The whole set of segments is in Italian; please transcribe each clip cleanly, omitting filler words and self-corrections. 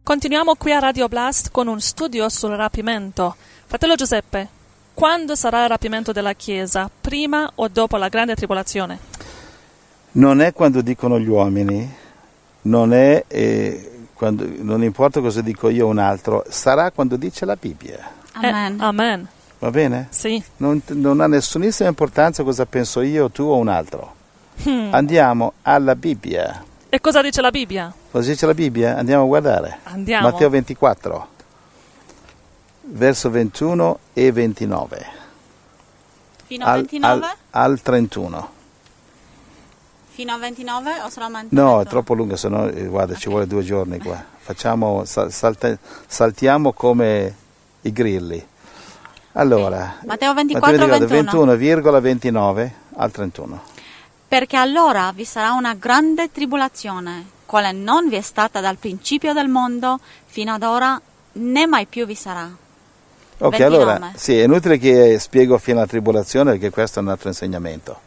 Continuiamo qui a Radio Blast con un studio sul rapimento. Fratello Giuseppe, quando sarà il rapimento della Chiesa? Prima o dopo la grande tribolazione? Non è quando dicono gli uomini, non è non importa cosa dico io o un altro, sarà quando dice la Bibbia. Amen. Amen. Va bene? Sì. Non ha nessunissima importanza cosa penso io, tu o un altro. Andiamo alla Bibbia. E cosa dice la Bibbia? Cosa dice la Bibbia? Andiamo a guardare. Andiamo. Matteo 24, verso 21 e 29. Fino a 29? Al 31. Fino a 29 o solamente? No, è troppo lungo, se no guarda, ci vuole 2 giorni qua. Facciamo, saltiamo come i grilli. Allora, Matteo 24, 21,29 al 31. Perché allora vi sarà una grande tribolazione, quale non vi è stata dal principio del mondo fino ad ora, né mai più vi sarà. Ok, 29. allora, sì, è inutile che spiego fino alla tribolazione, perché questo è un altro insegnamento.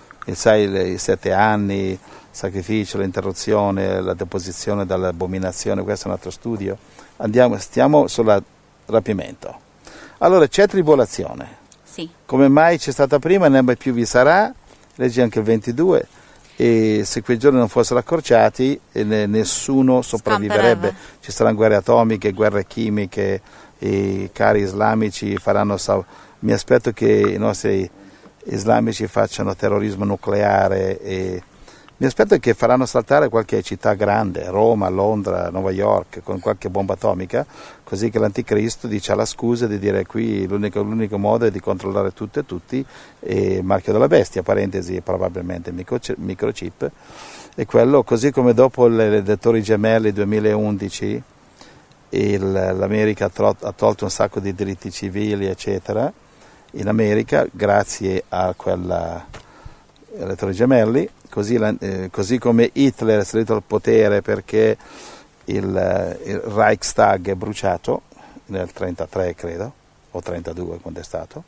I 7 anni, il sacrificio, l'interruzione, la deposizione dall'abominazione, questo è un altro studio. Stiamo sul rapimento. Allora, c'è tribolazione. Sì. Come mai c'è stata prima, ne mai più vi sarà? Leggi anche il 22. E se quei giorni non fossero accorciati, nessuno sopravviverebbe. Ci saranno guerre atomiche, guerre chimiche, i cari islamici faranno... Mi aspetto che i nostri islamici facciano terrorismo nucleare e mi aspetto che faranno saltare qualche città grande, Roma, Londra, New York, con qualche bomba atomica, così che l'anticristo ha la scusa di dire qui l'unico modo è di controllare tutto e tutti, e marchio della bestia, parentesi, probabilmente microchip, e quello, così come dopo le Torri Gemelle 2011 l'America ha tolto un sacco di diritti civili, eccetera, in America, grazie alle Torri Gemelli, così come Hitler è salito al potere perché il Reichstag è bruciato nel 1933, credo, o 1932 quando è stato,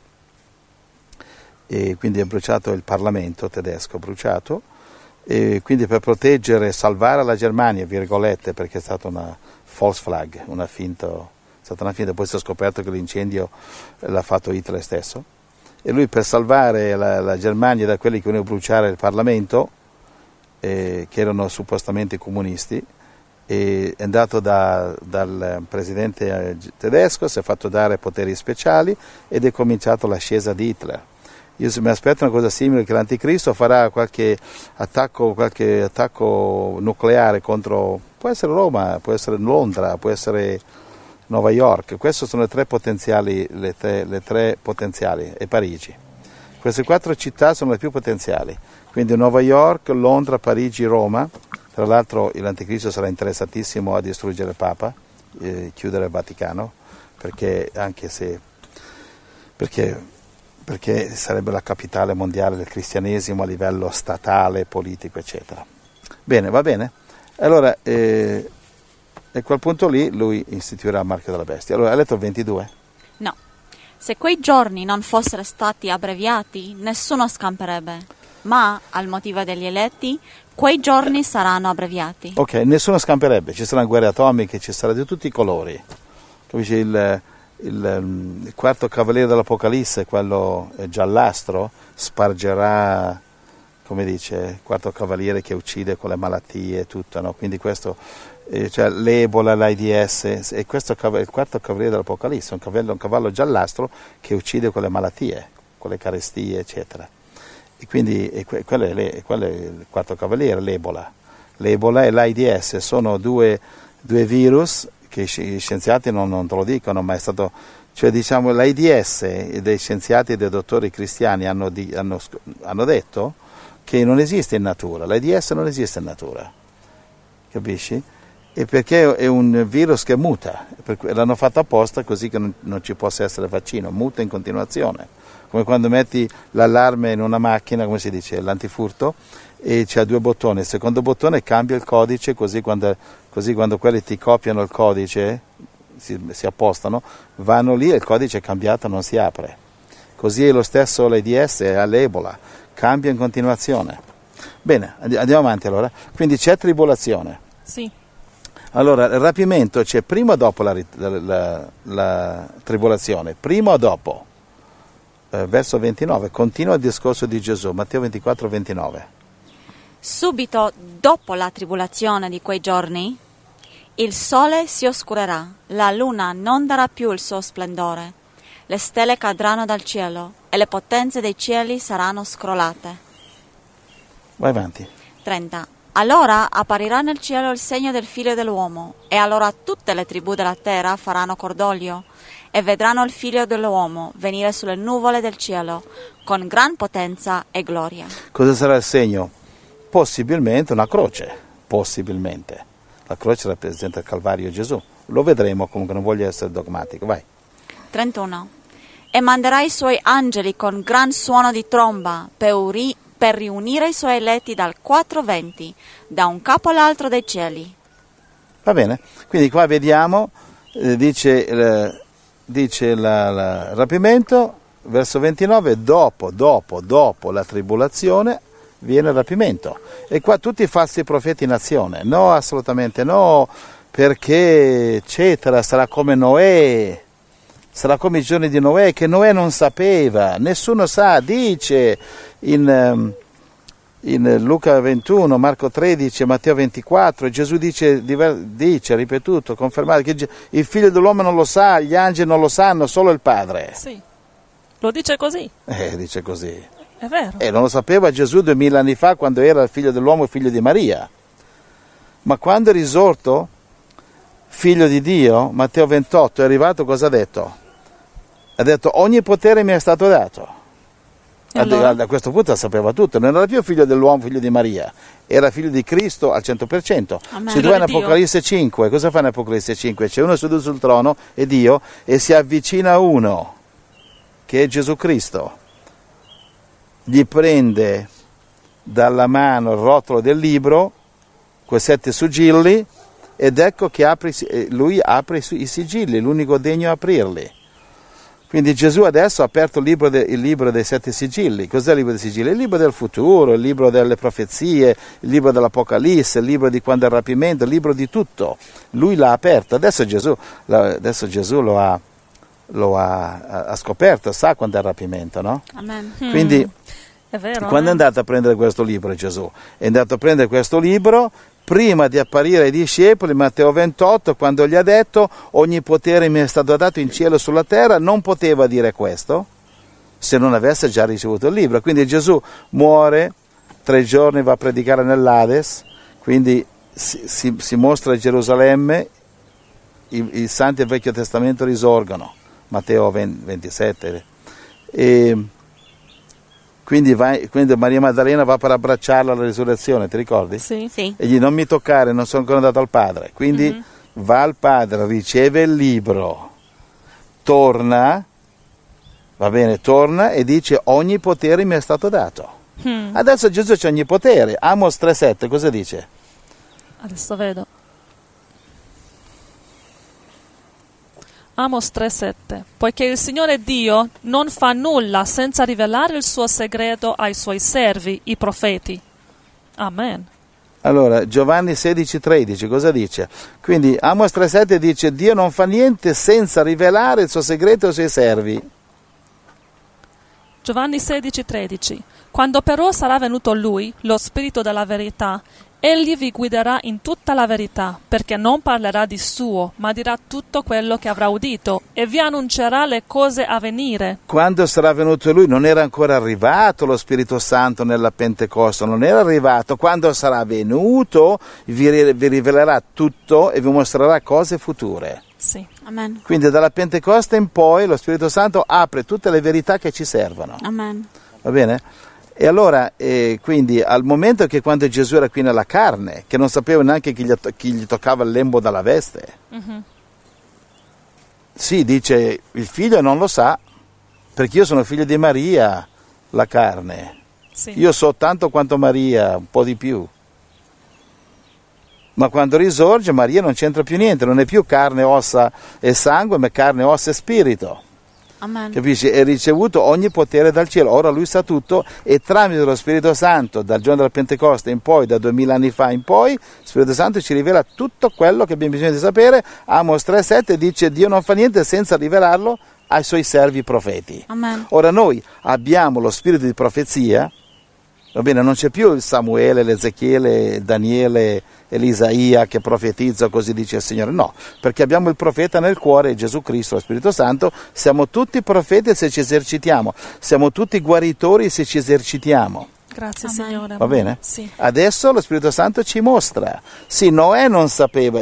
e quindi è bruciato il Parlamento tedesco, bruciato, e quindi per proteggere, salvare la Germania, virgolette, perché è stata una false flag, una finta, poi si è scoperto che l'incendio l'ha fatto Hitler stesso, e lui per salvare la Germania da quelli che volevano bruciare il Parlamento, che erano suppostamente comunisti, è andato dal presidente tedesco, si è fatto dare poteri speciali ed è cominciato l'ascesa di Hitler. Io mi aspetto una cosa simile, che l'anticristo farà qualche attacco nucleare contro, può essere Roma, può essere Londra, può essere New York. Queste sono le tre potenziali, e Parigi. Queste 4 città sono le più potenziali, quindi New York, Londra, Parigi, Roma. Tra l'altro l'anticristo sarà interessatissimo a distruggere il Papa, chiudere il Vaticano, perché sarebbe la capitale mondiale del cristianesimo a livello statale, politico, eccetera. Bene, va bene? Allora, e a quel punto lì lui istituirà il marchio della bestia. Allora, hai letto il 22? No. Se quei giorni non fossero stati abbreviati, nessuno scamperebbe. Ma, al motivo degli eletti, quei giorni saranno abbreviati. Ok, nessuno scamperebbe. Ci saranno guerre atomiche, ci sarà di tutti i colori. Capisci? Il quarto cavaliere dell'Apocalisse, quello giallastro, spargerà, come dice, il quarto cavaliere che uccide con le malattie e tutto, no? Quindi questo, cioè l'Ebola, l'AIDS, e questo è il quarto cavaliere dell'Apocalisse, un cavallo giallastro che uccide con le malattie, con le carestie, eccetera. E quindi quello è il quarto cavaliere, l'Ebola. L'Ebola e l'AIDS sono due virus che gli scienziati non te lo dicono, ma è stato, cioè diciamo l'AIDS dei scienziati e dei dottori cristiani hanno detto che non esiste in natura, l'AIDS non esiste in natura, capisci? E perché è un virus che muta, l'hanno fatto apposta così che non ci possa essere vaccino, muta in continuazione, come quando metti l'allarme in una macchina, come si dice, l'antifurto, e c'ha 2 bottoni, il secondo bottone cambia il codice, così quando quelli ti copiano il codice, si appostano, vanno lì e il codice è cambiato, non si apre. Così è lo stesso l'AIDS all'Ebola, cambia in continuazione. Bene, andiamo avanti allora. Quindi c'è tribolazione. Sì. Allora, il rapimento c'è prima o dopo la tribolazione? Prima o dopo? Verso 29, continua il discorso di Gesù, Matteo 24, 29. Subito dopo la tribolazione di quei giorni, il sole si oscurerà, la luna non darà più il suo splendore, le stelle cadranno dal cielo e le potenze dei cieli saranno scrollate. Vai avanti. 30. Allora apparirà nel cielo il segno del Figlio dell'uomo, e allora tutte le tribù della terra faranno cordoglio, e vedranno il Figlio dell'uomo venire sulle nuvole del cielo, con gran potenza e gloria. Cosa sarà il segno? Possibilmente una croce, possibilmente. La croce rappresenta il Calvario Gesù. Lo vedremo, comunque non voglio essere dogmatico. Vai. 31. E manderà i suoi angeli con gran suono di tromba per riunire i suoi eletti dal quattro venti, da un capo all'altro dei cieli. Va bene? Quindi qua vediamo, dice il rapimento, verso 29, dopo la tribolazione viene il rapimento. E qua tutti i falsi profeti in azione. No, assolutamente no, perché eccetera, sarà come Noè. Sarà come i giorni di Noè, che Noè non sapeva, nessuno sa, dice in Luca 21, Marco 13, Matteo 24, Gesù dice, ripetuto, confermato, che il figlio dell'uomo non lo sa, gli angeli non lo sanno, solo il Padre. Sì, lo dice così. Dice così. È vero. Non lo sapeva Gesù 2000 anni fa, quando era il figlio dell'uomo e figlio di Maria. Ma quando è risorto, figlio di Dio, Matteo 28, è arrivato, cosa ha detto? Ha detto, ogni potere mi è stato dato. Allora? A questo punto sapeva tutto, non era più figlio dell'uomo, figlio di Maria, era figlio di Cristo al 100%. Amen. Se tu vai in Apocalisse 5, cosa fa in Apocalisse 5? C'è uno seduto sul trono, è Dio, e si avvicina a uno, che è Gesù Cristo. Gli prende dalla mano il rotolo del libro, quei 7 sigilli, ed ecco che lui apre i sigilli, l'unico degno a aprirli. Quindi Gesù adesso ha aperto il libro dei 7 sigilli. Cos'è il libro dei sigilli? Il libro del futuro, il libro delle profezie, il libro dell'Apocalisse, il libro di quando è il rapimento, il libro di tutto. Lui l'ha aperto. Adesso Gesù lo ha scoperto, sa quando è il rapimento, no? Amen. Quindi È vero. quando è andato a prendere questo libro Gesù? È andato a prendere questo libro prima di apparire ai discepoli, Matteo 28, quando gli ha detto ogni potere mi è stato dato in cielo e sulla terra, non poteva dire questo se non avesse già ricevuto il libro. Quindi Gesù muore, 3 giorni va a predicare nell'Ades, quindi si mostra a Gerusalemme, i santi del Vecchio Testamento risorgono, Matteo 27, e quindi Maria Maddalena va per abbracciarla alla risurrezione, ti ricordi? Sì. Sì. E gli non mi toccare, non sono ancora andato al Padre. Quindi va al Padre, riceve il libro, torna e dice ogni potere mi è stato dato. Adesso Gesù c'è ogni potere. Amos 3,7 cosa dice? Adesso vedo. Amos 3,7. Poiché il Signore Dio non fa nulla senza rivelare il suo segreto ai suoi servi, i profeti. Amen. Allora, Giovanni 16,13 cosa dice? Quindi Amos 3,7 dice Dio non fa niente senza rivelare il suo segreto ai suoi servi. Giovanni 16,13. Quando però sarà venuto Lui, lo Spirito della verità, Egli vi guiderà in tutta la verità, perché non parlerà di suo, ma dirà tutto quello che avrà udito, e vi annuncerà le cose a venire. Quando sarà venuto Lui non era ancora arrivato lo Spirito Santo nella Pentecoste, non era arrivato. Quando sarà venuto vi rivelerà tutto e vi mostrerà cose future. Sì. Amen. Quindi dalla Pentecoste in poi lo Spirito Santo apre tutte le verità che ci servono. Amen. Va bene? E allora, quindi al momento che quando Gesù era qui nella carne, che non sapeva neanche chi gli toccava il lembo dalla veste, sì, dice, il figlio non lo sa, perché io sono figlio di Maria, la carne. Sì. Io so tanto quanto Maria, un po' di più. Ma quando risorge Maria non c'entra più niente, non è più carne, ossa e sangue, ma carne, ossa e spirito. Amen. Capisci? È ricevuto ogni potere dal cielo, ora lui sa tutto e tramite lo Spirito Santo, dal giorno della Pentecoste in poi, da 2000 anni fa in poi, lo Spirito Santo ci rivela tutto quello che abbiamo bisogno di sapere. Amos 3,7 dice: Dio non fa niente senza rivelarlo ai suoi servi profeti. Amen. Ora noi abbiamo lo spirito di profezia, va bene, non c'è più il Samuele, l'Ezechiele, Daniele, l'Isaia che profetizza, così dice il Signore, no, perché abbiamo il profeta nel cuore, Gesù Cristo, lo Spirito Santo. Siamo tutti profeti se ci esercitiamo, siamo tutti guaritori se ci esercitiamo. Grazie, Amen. Signore. Va bene? Sì. Adesso lo Spirito Santo ci mostra. Sì, Noè non sapeva,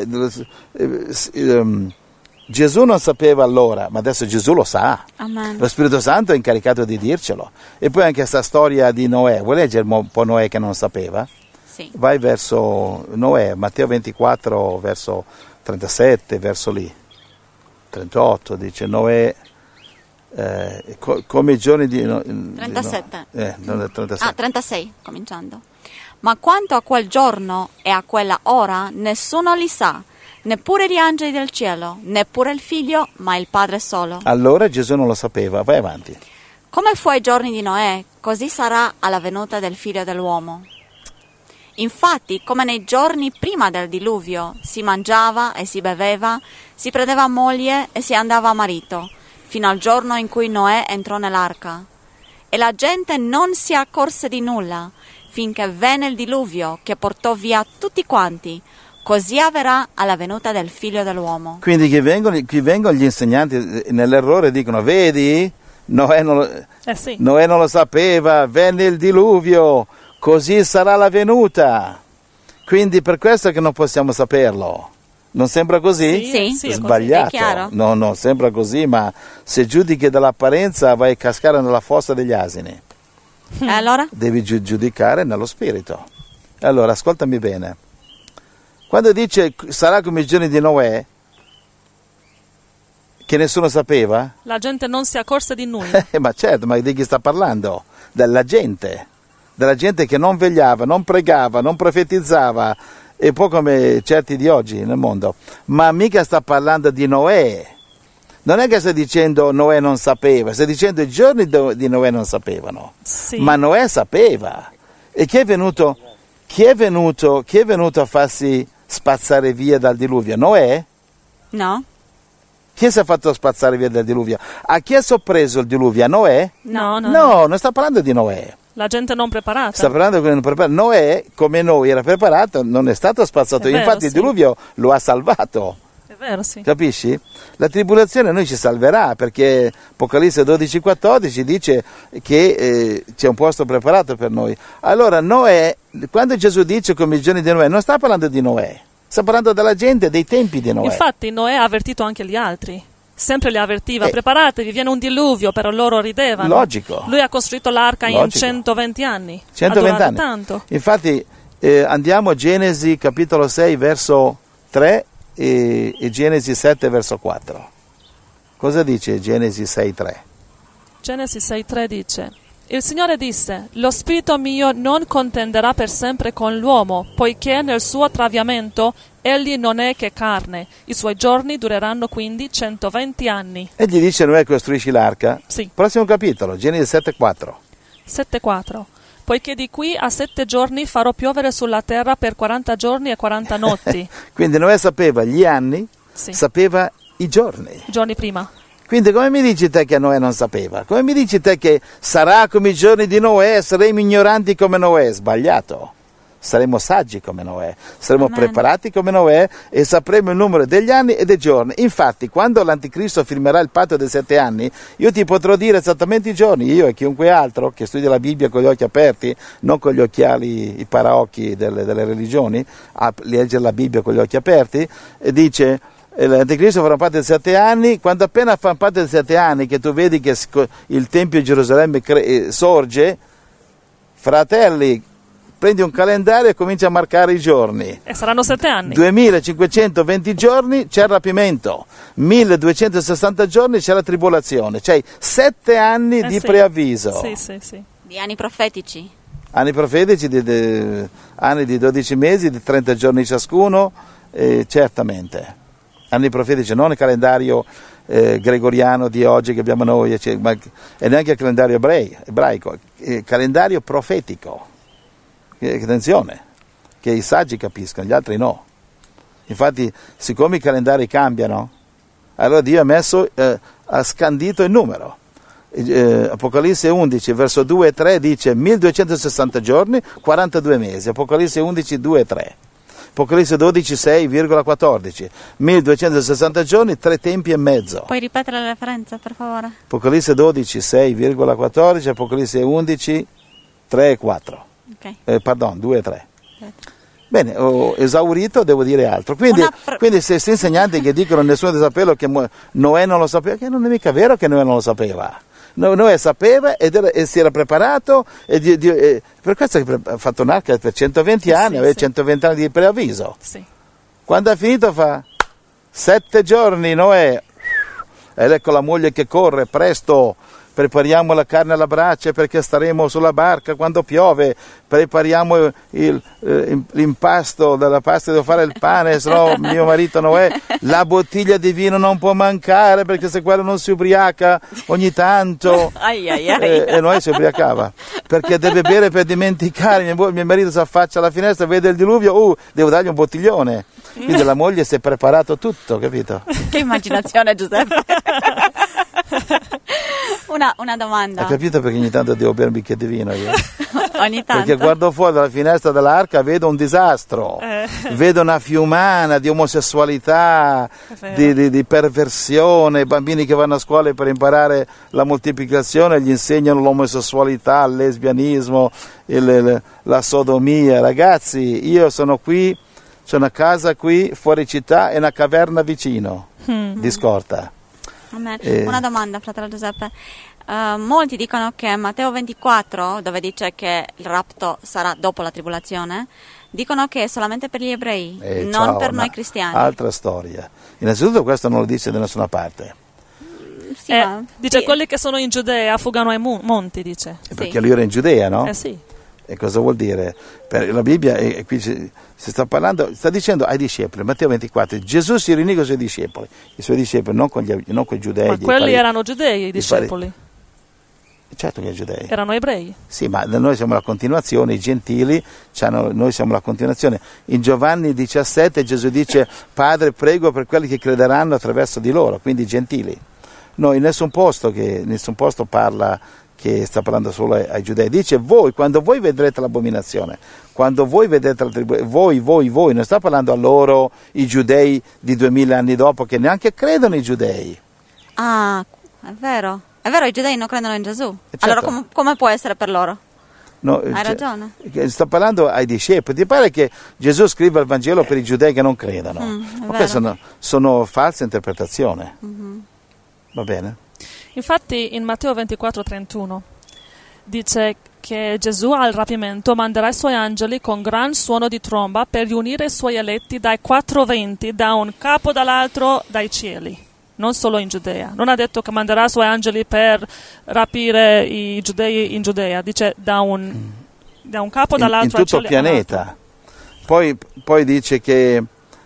Gesù non sapeva allora, ma adesso Gesù lo sa. Amen. Lo Spirito Santo è incaricato di dircelo. E poi anche questa storia di Noè, vuoi leggere un po' Noè che non sapeva? Sì. Vai verso Noè, Matteo 24, verso 37, verso lì, 38, dice Noè, come i giorni di... 37. No, 37. 36, cominciando. Ma quanto a quel giorno e a quella ora, nessuno li sa, neppure gli angeli del cielo, neppure il figlio, ma il Padre solo. Allora Gesù non lo sapeva, vai avanti. Come fu ai giorni di Noè, così sarà alla venuta del figlio dell'uomo. Infatti, come nei giorni prima del diluvio, si mangiava e si beveva, si prendeva moglie e si andava a marito, fino al giorno in cui Noè entrò nell'arca. E la gente non si accorse di nulla, finché venne il diluvio che portò via tutti quanti. Così avverrà alla venuta del figlio dell'uomo. Quindi qui vengono gli insegnanti nell'errore e dicono, vedi, Noè non lo sapeva, venne il diluvio, così sarà la venuta. Quindi per questo che non possiamo saperlo. Non sembra così? Sì, Sbagliato. è chiaro. No, sembra così, ma se giudichi dall'apparenza vai a cascare nella fossa degli asini. E allora? Devi giudicare nello spirito. Allora, ascoltami bene. Quando dice sarà come i giorni di Noè, che nessuno sapeva? La gente non si accorse di nulla. Ma certo, ma di chi sta parlando? Della gente che non vegliava, non pregava, non profetizzava, e un po' come certi di oggi nel mondo. Ma mica sta parlando di Noè. Non è che sta dicendo Noè non sapeva, sta dicendo i giorni di Noè non sapevano. Sì. Ma Noè sapeva. E chi è venuto a farsi spazzare via dal diluvio? Noè? No. Chi si è fatto spazzare via dal diluvio? A chi ha sorpreso il diluvio? A Noè? No. Non sta parlando di Noè. La gente non preparata. Sta parlando di non preparato. Noè, come noi, era preparato, non è stato spazzato. È vero, Infatti sì. il diluvio lo ha salvato. È vero, sì. Capisci? La tribolazione noi ci salverà, perché Apocalisse 12,14 dice che c'è un posto preparato per noi. Allora Noè, quando Gesù dice come i giorni di Noè, non sta parlando di Noè, sta parlando della gente, dei tempi di Noè. Infatti Noè ha avvertito anche gli altri. Sempre li avvertiva, preparatevi, viene un diluvio, però loro ridevano. Logico. Lui ha costruito l'arca in 120 anni. 120 ha anni. Tanto. Infatti andiamo a Genesi capitolo 6 verso 3 e Genesi 7 verso 4. Cosa dice Genesi 6:3? Genesi 6:3 dice: Il Signore disse: Lo spirito mio non contenderà per sempre con l'uomo, poiché nel suo traviamento egli non è che carne. I suoi giorni dureranno quindi 120 anni. E gli dice Noè costruisci l'arca? Sì. Prossimo capitolo, Genesi 7:4. 7:4 Poiché di qui a 7 giorni farò piovere sulla terra per 40 giorni e 40 notti. Quindi Noè sapeva gli anni, Sì. sapeva i giorni. Giorni prima. Quindi come mi dici te che Noè non sapeva? Come mi dici te che sarà come i giorni di Noè, saremo ignoranti come Noè? Sbagliato. Saremo saggi come Noè, saremo Amen. preparati come Noè e sapremo il numero degli anni e dei giorni. Infatti, quando l'Anticristo firmerà il patto dei 7 anni, io ti potrò dire esattamente i giorni, io e chiunque altro che studia la Bibbia con gli occhi aperti, non con gli occhiali, i paraocchi delle religioni, a leggere la Bibbia con gli occhi aperti, e dice... L'Anticristo farà parte dei 7 anni, quando appena fa parte dei 7 anni che tu vedi che il Tempio di Gerusalemme sorge, fratelli, prendi un calendario e comincia a marcare i giorni. E saranno 7 anni. 2520 giorni c'è il rapimento, 1260 giorni c'è la tribolazione, cioè 7 anni di sì. preavviso. Sì. Di anni profetici. Anni profetici, anni di 12 mesi, di 30 giorni ciascuno, certamente. anni profetici, non il calendario gregoriano di oggi che abbiamo noi, e neanche il calendario ebraico, il calendario profetico. Attenzione, che i saggi capiscono, gli altri no. Infatti, siccome i calendari cambiano, allora Dio ha scandito il numero. Apocalisse 11, verso 2 e 3 dice 1260 giorni, 42 mesi. Apocalisse 11, 2 e 3. Apocalisse 12, 6,14. 1260 giorni, 3 tempi e mezzo. Puoi ripetere la referenza, per favore? Apocalisse 12, 6,14. Apocalisse 11, 3 e 4. Okay. Pardon, 2 e 3. Bene, ho esaurito, devo dire altro. Quindi se questi insegnanti che dicono nessuno deve saperlo, che Noè non lo sapeva, che non è mica vero che Noè non lo sapeva. Noè sapeva e si era preparato, per questo ha fatto un'arca per 120 anni, aveva 120 anni di preavviso. Sì. Quando ha finito fa 7 giorni Noè, ed ecco la moglie che corre, presto, prepariamo la carne alla brace perché staremo sulla barca quando piove, prepariamo l'impasto della pasta, devo fare il pane, se no mio marito Noè, la bottiglia di vino non può mancare perché se quello non si ubriaca ogni tanto, e Noè si ubriacava, perché deve bere per dimenticare, mio marito si affaccia alla finestra, vede il diluvio, devo dargli un bottiglione, quindi la moglie si è preparato tutto, capito? Che immaginazione, Giuseppe! Una domanda. Hai capito perché ogni tanto devo bere un bicchiere di vino io? Ogni tanto. Perché guardo fuori dalla finestra dell'arca, vedo un disastro, vedo una fiumana di omosessualità, di perversione, bambini che vanno a scuola per imparare la moltiplicazione, gli insegnano l'omosessualità, il lesbianismo, la sodomia. Ragazzi, io sono qui, c'è una casa qui fuori città e una caverna vicino, di scorta. Una domanda, fratello Giuseppe. Molti dicono che Matteo 24, dove dice che il rapto sarà dopo la tribolazione, dicono che è solamente per gli ebrei, non per noi cristiani. Altra storia. Innanzitutto questo non lo dice da nessuna parte. Sì, dice quelli che sono in Giudea fuggano ai monti, dice. Perché lui era in Giudea, no? Sì. E cosa vuol dire? Per la Bibbia, e qui si sta parlando, sta dicendo ai discepoli, Matteo 24, Gesù si riunì con i suoi discepoli, non con i giudei. Ma quelli erano giudei, i discepoli? Certo che giudei. Erano ebrei. Sì, ma noi siamo la continuazione, i gentili, noi siamo la continuazione. In Giovanni 17 Gesù dice, Padre, prego per quelli che crederanno attraverso di loro, quindi i gentili. No, in nessun posto parla che sta parlando solo ai giudei, dice quando voi vedrete l'abominazione, quando voi vedrete la tribolazione, voi, non sta parlando a loro, i giudei di 2000 anni dopo, che neanche credono i giudei. Ah, è vero, i giudei non credono in Gesù, certo. Allora come può essere per loro? No, hai ragione. Sta parlando ai discepoli, ti pare che Gesù scriva il Vangelo per i giudei che non credono, ma queste sono false interpretazioni, va bene? Infatti in Matteo 24:31 dice che Gesù al rapimento manderà i suoi angeli con gran suono di tromba per riunire i suoi eletti dai 4 venti, da un capo dall'altro dai cieli, non solo in Giudea. Non ha detto che manderà i suoi angeli per rapire i giudei in Giudea, dice da un capo dall'altro in tutto il pianeta. Poi dice che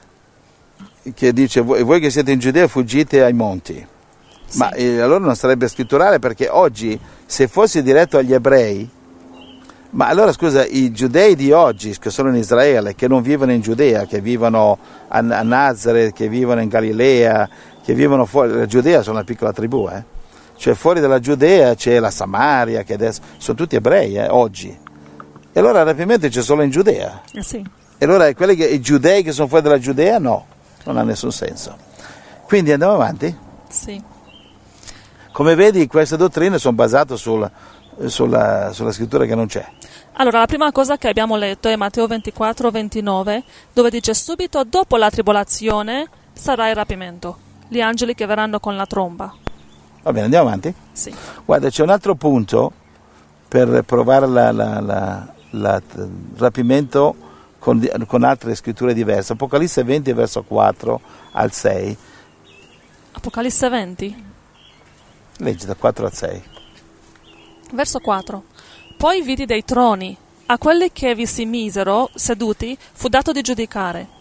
dice voi che siete in Giudea fuggite ai monti. Sì. Ma allora non sarebbe scritturale, perché oggi, se fosse diretto agli ebrei, ma allora scusa, i giudei di oggi che sono in Israele, che non vivono in Giudea, che vivono a Nazareth, che vivono in Galilea, che vivono fuori, la Giudea sono una piccola tribù, cioè fuori dalla Giudea c'è la Samaria, che adesso sono tutti ebrei oggi, e allora il rapimento c'è solo in Giudea. Sì. E allora i giudei che sono fuori dalla Giudea, no, non ha nessun senso. Quindi andiamo avanti? Sì. Come vedi, queste dottrine sono basate sulla scrittura che non c'è. Allora, la prima cosa che abbiamo letto è Matteo 24:29, dove dice subito dopo la tribolazione sarà il rapimento, gli angeli che verranno con la tromba. Va bene, andiamo avanti? Sì. Guarda, c'è un altro punto per provare il rapimento con altre scritture diverse. Apocalisse 20, verso 4 al 6. Apocalisse 20? Leggi da 4 al 6. Verso 4. Poi vidi dei troni, a quelli che vi si misero seduti fu dato di giudicare,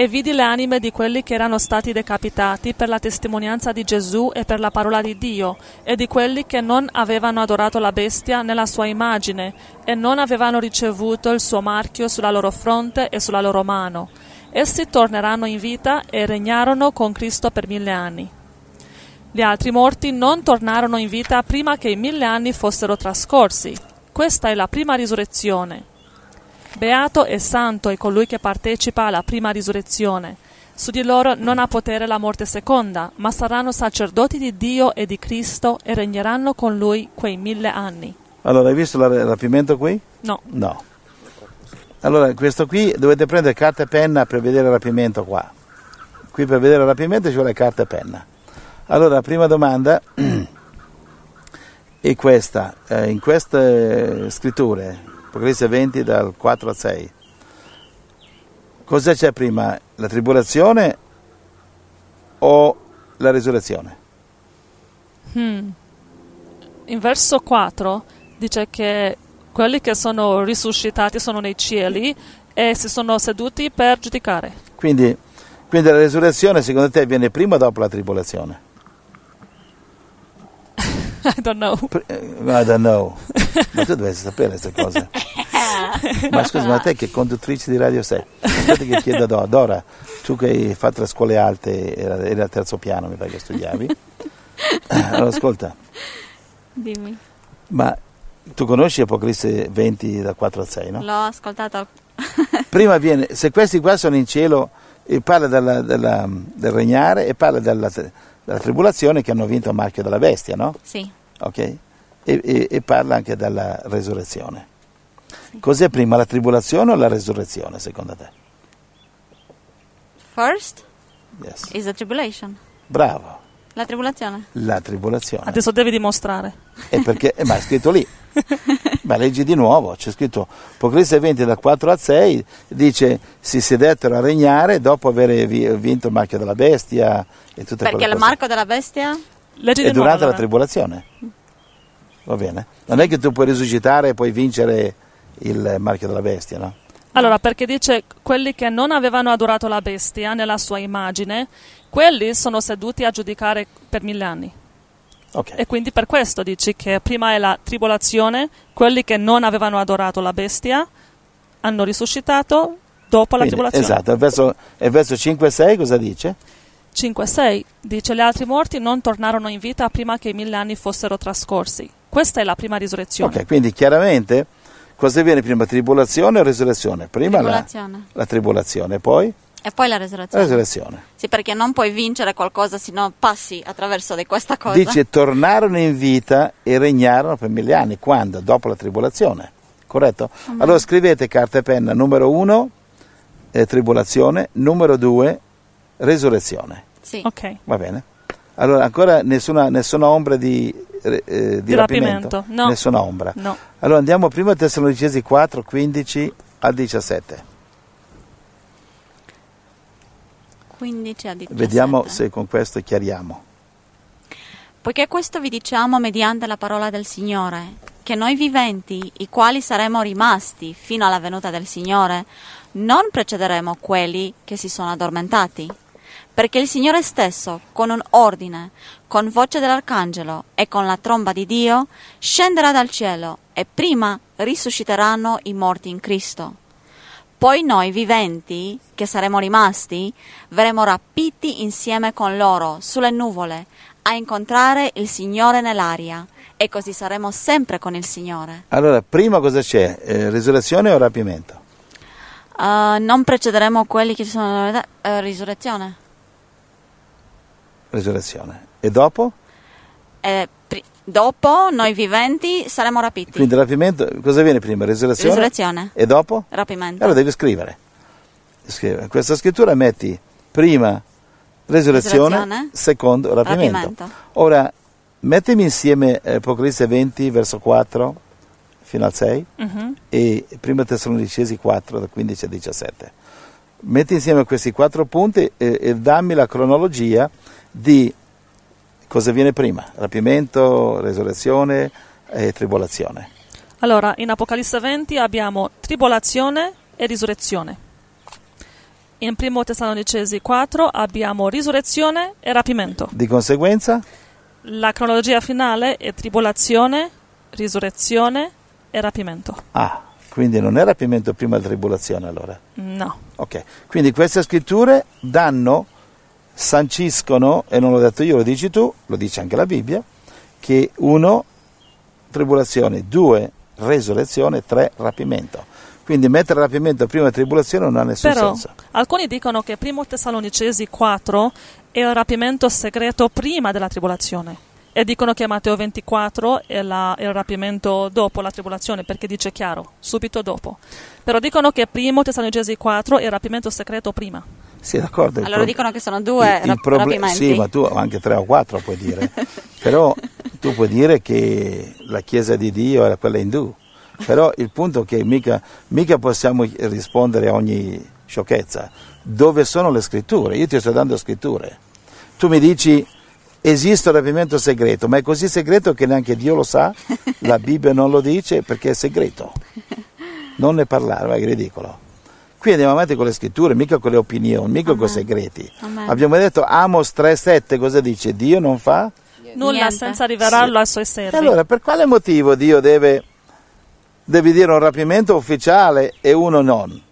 E vidi le anime di quelli che erano stati decapitati per la testimonianza di Gesù e per la parola di Dio, e di quelli che non avevano adorato la bestia nella sua immagine, e non avevano ricevuto il suo marchio sulla loro fronte e sulla loro mano. Essi torneranno in vita e regnarono con Cristo per 1000 anni. Gli altri morti non tornarono in vita prima che i 1000 anni fossero trascorsi. Questa è la prima risurrezione. Beato e santo è colui che partecipa alla prima risurrezione. Su di loro non ha potere la morte seconda, ma saranno sacerdoti di Dio e di Cristo e regneranno con Lui quei 1000 anni. Allora, hai visto il rapimento qui? No. No. Allora, questo qui dovete prendere carta e penna per vedere il rapimento qua. Qui per vedere il rapimento ci vuole carta e penna. Allora, la prima domanda è questa. In queste scritture, Apocalisse 20 dal 4 al 6, cosa c'è prima? La tribolazione o la risurrezione? In verso 4 dice che quelli che sono risuscitati sono nei cieli e si sono seduti per giudicare. Quindi la risurrezione secondo te viene prima o dopo la tribolazione? I don't know. I don't know. Ma tu dovresti sapere queste cose. Ma scusa, ma te che conduttrice di radio sei? Aspetta che chiedo a Dora, tu che hai fatto le scuole alte, eri al terzo piano, mi pare che studiavi. Allora ascolta. Dimmi. Ma tu conosci Apocalisse 20 da 4 al 6, no? L'ho ascoltato. Prima viene, se questi qua sono in cielo, parla del regnare e parla della tribolazione che hanno vinto il marchio della bestia, no? Sì. Ok? E parla anche della resurrezione. Sì. Cos'è prima, la tribolazione o la resurrezione, secondo te? First Yes. is the tribulation. Bravo. La tribolazione. La tribolazione. Adesso devi dimostrare. E perché? Ma è scritto lì. Ma leggi di nuovo, c'è scritto Apocalisse 20 da 4 a 6, dice si sedettero a regnare dopo aver vinto il marchio della bestia e tutte quelle cose. Perché il marchio della bestia? Leggi È di nuovo, durante la allora. tribolazione. Va bene? Non è che tu puoi risuscitare e puoi vincere il marchio della bestia, no? Allora, perché dice quelli che non avevano adorato la bestia nella sua immagine, quelli sono seduti a giudicare per 1000 anni. Ok. E quindi per questo dici che prima è la tribolazione, quelli che non avevano adorato la bestia hanno risuscitato dopo la Quindi, tribolazione. esatto, il verso 5 e 6 cosa dice? 5-6 dice: gli altri morti non tornarono in vita prima che i 1000 anni fossero trascorsi. Questa è la prima risurrezione. Ok, quindi chiaramente cosa viene prima, tribolazione o risurrezione? Prima Tribolazione. la tribolazione, poi E poi la la resurrezione. risurrezione. Sì, perché non puoi vincere qualcosa se non passi attraverso di questa cosa. Dice tornarono in vita e regnarono per 1000 anni. Quando? Dopo la tribolazione. Corretto? Allora scrivete carta e penna, numero 1 tribolazione, numero 2 risurrezione. Sì. Ok. Va bene? Allora ancora nessuna ombra di rapimento? No. Nessuna ombra. No. Allora andiamo prima a Tessalonicesi 4, 15 al 17. 15 a 17. Vediamo se con questo chiariamo. Poiché questo vi diciamo mediante la parola del Signore, che noi viventi, i quali saremo rimasti fino alla venuta del Signore, non precederemo quelli che si sono addormentati. Perché il Signore stesso, con un ordine, con voce dell'arcangelo e con la tromba di Dio, scenderà dal cielo e prima risusciteranno i morti in Cristo. Poi noi viventi, che saremo rimasti, verremo rapiti insieme con loro sulle nuvole a incontrare il Signore nell'aria e così saremo sempre con il Signore. Allora, prima cosa c'è? Risurrezione o rapimento? Non precederemo quelli che sono risurrezione. Risurrezione. E dopo? Dopo noi viventi saremo rapiti. Quindi rapimento, cosa viene prima? Risurrezione? Risurrezione. E dopo? Rapimento. Allora devi scrivere. Questa scrittura metti prima risurrezione, secondo rapimento. Ora, mettimi insieme Apocalisse 20, verso 4 fino al 6 e prima Tessalonicesi 4, da 15 a 17. Metti insieme questi 4 punti e dammi la cronologia di cosa viene prima, rapimento, resurrezione e tribolazione. Allora, in Apocalisse 20 abbiamo tribolazione e risurrezione. In 1 Tessalonicesi 4 abbiamo risurrezione e rapimento. Di conseguenza? La cronologia finale è tribolazione, risurrezione e rapimento. Ah, quindi non è rapimento prima della tribolazione allora? No. Ok, quindi queste scritture sanciscono, e non l'ho detto io, lo dici tu, lo dice anche la Bibbia, che 1, tribolazione, 2, resurrezione, 3, rapimento. Quindi mettere rapimento prima della tribolazione non ha nessun Però senso. alcuni dicono che 1 Tessalonicesi 4 è il rapimento segreto prima della tribolazione. E dicono che Matteo 24 è il rapimento dopo la tribolazione, perché dice chiaro, subito dopo. Però dicono che 1 Tessalonicesi 4 è il rapimento segreto prima. Sì, d'accordo. Allora dicono che sono due rapimenti. Sì, ma tu anche 3 o 4 puoi dire. Però tu puoi dire che la Chiesa di Dio è quella indù. Però il punto è che mica possiamo rispondere a ogni sciocchezza. Dove sono le scritture? Io ti sto dando scritture. Tu mi dici esiste un rapimento segreto, ma è così segreto che neanche Dio lo sa, la Bibbia non lo dice perché è segreto. Non ne parlare, è ridicolo. Qui andiamo avanti con le scritture, mica con le opinioni, mica con i segreti. Amen. Abbiamo detto Amos 3,7, cosa dice? Dio non fa? Nulla Niente. senza rivelarlo ai suoi servi. E allora, per quale motivo Dio deve dire un rapimento ufficiale e uno non?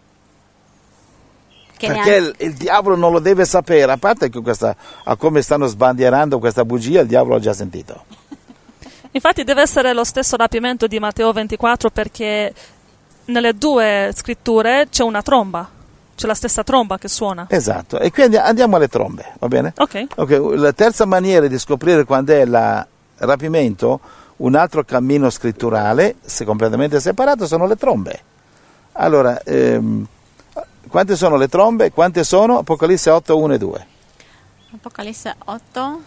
Che Perché il diavolo non lo deve sapere, a parte che a come stanno sbandierando questa bugia, il diavolo l'ha già sentito. Infatti deve essere lo stesso rapimento di Matteo 24, perché nelle due scritture c'è una tromba, c'è la stessa tromba che suona. Esatto, e quindi andiamo alle trombe, va bene? Ok. La terza maniera di scoprire quando è il rapimento, un altro cammino scritturale, se completamente separato, sono le trombe. Allora, quante sono le trombe? Quante sono? Apocalisse 8, 1 e 2. Apocalisse 8,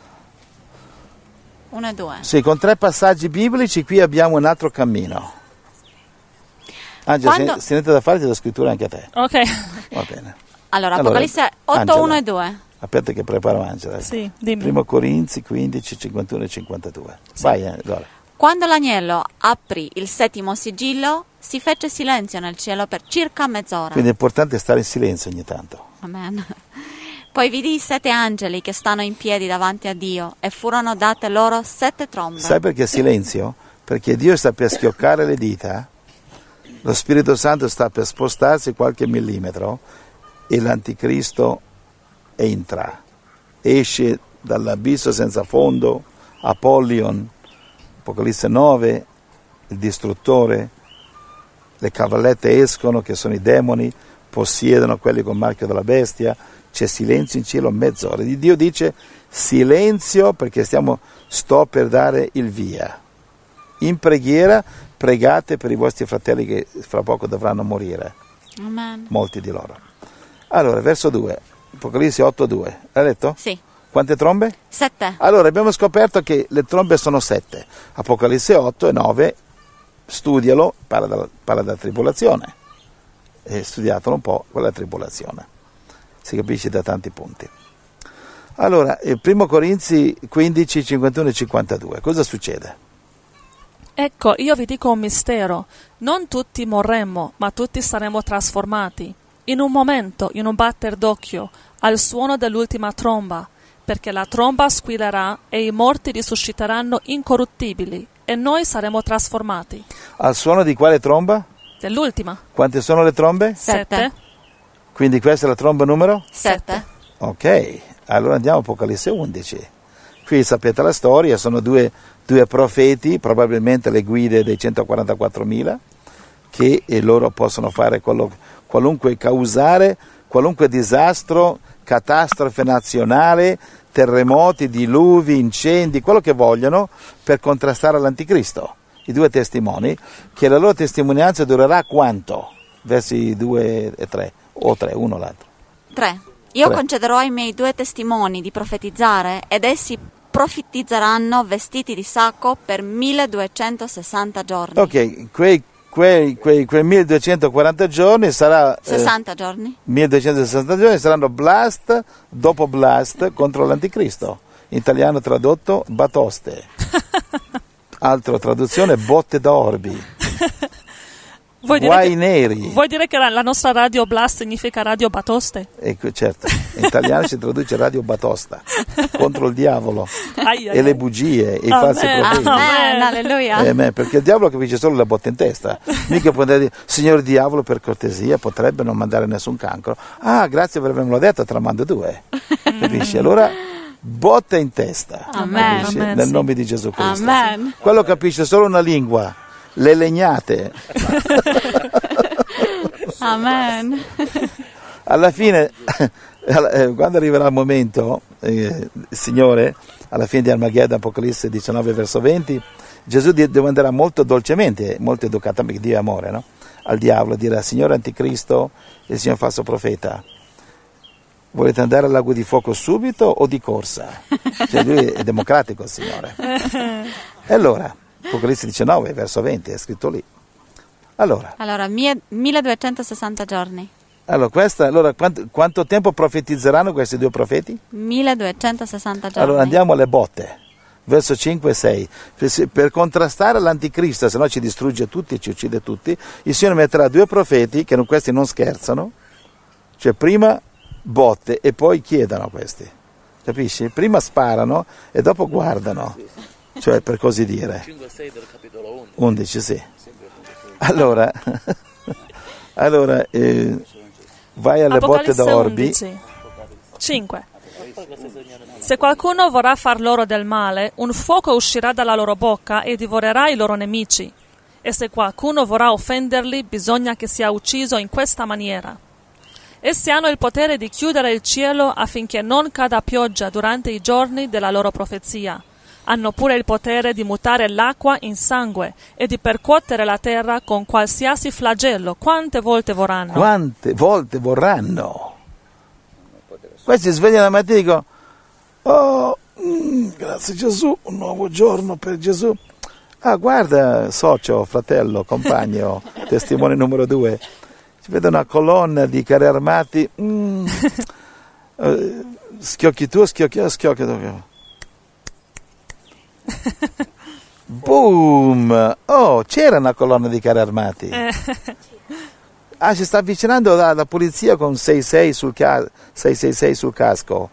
1 e 2. Sì, con 3 passaggi biblici qui abbiamo un altro cammino. Angela, se niente da fare, ti do scrittura anche a te. Ok. Va bene. Allora, Apocalisse 8, Angela, 1 e 2. Aspetta che preparo Angela. Sì, dimmi. 1 Corinzi 15, 51 e 52. Sì. Vai, allora. Quando l'agnello aprì il 7° sigillo, si fece silenzio nel cielo per circa mezz'ora. Quindi è importante stare in silenzio ogni tanto. Amen. Poi vidi 7 angeli che stanno in piedi davanti a Dio e furono date loro 7 trombe. Sai perché silenzio? Perché Dio sta per schioccare le dita, lo Spirito Santo sta per spostarsi qualche millimetro e l'anticristo entra, esce dall'abisso senza fondo, Apollyon, Apocalisse 9, il distruttore, le cavallette escono che sono i demoni, possiedono quelli con marchio della bestia, c'è silenzio in cielo mezz'ora. Dio dice silenzio perché sto per dare il via. In preghiera pregate per i vostri fratelli che fra poco dovranno morire, Amen. molti di loro. Allora, verso 2, Apocalisse 8, 2, l'hai letto? Sì. Quante trombe? 7. Allora, abbiamo scoperto che le trombe sono 7. Apocalisse 8 e 9, studialo, parla della tribolazione. E studiatelo un po', quella è la tribolazione. Si capisce da tanti punti. Allora, 1 Corinzi 15, 51 e 52, cosa succede? Ecco, io vi dico un mistero. Non tutti morremmo, ma tutti saremo trasformati. In un momento, in un batter d'occhio, al suono dell'ultima tromba, perché la tromba squillerà e i morti risusciteranno incorruttibili e noi saremo trasformati. Al suono di quale tromba? Dell'ultima. Quante sono le trombe? 7. Quindi questa è la tromba numero? 7. Ok, allora andiamo a Apocalisse 11. Qui sapete la storia, sono due profeti, probabilmente le guide dei 144.000, che loro possono fare causare qualunque disastro, catastrofe nazionale, terremoti, diluvi, incendi, quello che vogliono per contrastare l'anticristo. I 2 testimoni, che la loro testimonianza durerà quanto? Versi 2 e 3, o 3, uno o l'altro. 3. Io 3. concederò ai miei 2 testimoni di profetizzare ed essi profetizzeranno vestiti di sacco per 1260 giorni. Ok, quei 1240 giorni sarà 60 giorni. 1260 giorni saranno blast dopo blast contro l'anticristo. In italiano tradotto batoste. Altra traduzione botte da orbi. guai neri. Vuoi dire che la nostra Radio Blast significa Radio Batoste? Ecco, certo, in italiano si traduce Radio Batosta, contro il diavolo e le bugie e i falsi profeti. Amen, alleluia. Perché il diavolo capisce solo la botta in testa. Mica può dire, signor diavolo, per cortesia, potrebbe non mandare nessun cancro. Ah, grazie per avermelo detto, te la mando 2. Capisci? Allora, botta in testa. Amen. Amen, nel sì. nome di Gesù Cristo. Amen. Quello capisce solo una lingua, le legnate. Amen. Alla fine, quando arriverà il momento, il Signore, alla fine di Armageddon, Apocalisse 19, verso 20, Gesù domanderà molto dolcemente, molto educatamente, Dio è amore, no? Al diavolo, dirà, Signore Anticristo e il Signor falso profeta, volete andare al lago di fuoco subito o di corsa? Cioè lui è democratico il Signore. E allora, Apocalisse 19, verso 20, è scritto lì. Allora 1260 giorni. Allora quanto tempo profetizzeranno questi 2 profeti? 1260 giorni. Allora andiamo alle botte, verso 5 e 6. Per contrastare l'anticristo, se no ci distrugge tutti e ci uccide tutti, il Signore metterà 2 profeti, che questi non scherzano, cioè prima botte e poi chiedano questi, capisci? Prima sparano e dopo guardano, cioè per così dire. 5 e 6 del capitolo 11, sì. Allora vai alle botte Apocalisse d'orbi. 11. 5. Se qualcuno vorrà far loro del male, un fuoco uscirà dalla loro bocca e divorerà i loro nemici. E se qualcuno vorrà offenderli, bisogna che sia ucciso in questa maniera. Essi hanno il potere di chiudere il cielo affinché non cada pioggia durante i giorni della loro profezia. Hanno pure il potere di mutare l'acqua in sangue e di percuotere la terra con qualsiasi flagello. Quante volte vorranno? Quante volte vorranno? Questi svegliano la mattina e dicono, oh, grazie Gesù, un nuovo giorno per Gesù. Ah, guarda, socio, fratello, compagno, testimone numero 2, si vede una colonna di carri armati, schiocchi tu, schiocchi tu. Boom! Oh, c'era una colonna di carri armati. Si sta avvicinando la polizia con 666 sul casco.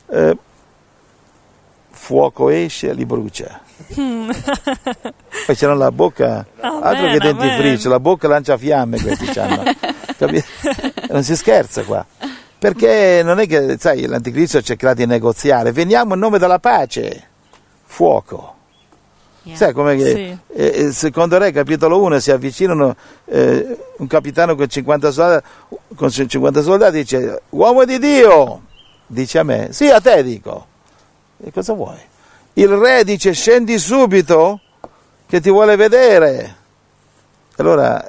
Fuoco esce e li brucia. Poi c'era la bocca, altro che dentifricio, la bocca lancia fiamme questi c'hanno. Non si scherza qua. Perché non è che, sai, l'anticristo cercherà di negoziare. Veniamo in nome della pace. Fuoco. Sai come che secondo Re capitolo 1 si avvicinano un capitano con 50 soldati dice, uomo di Dio, dice a me, sì, a te dico, e cosa vuoi? Il re dice, scendi subito che ti vuole vedere. Allora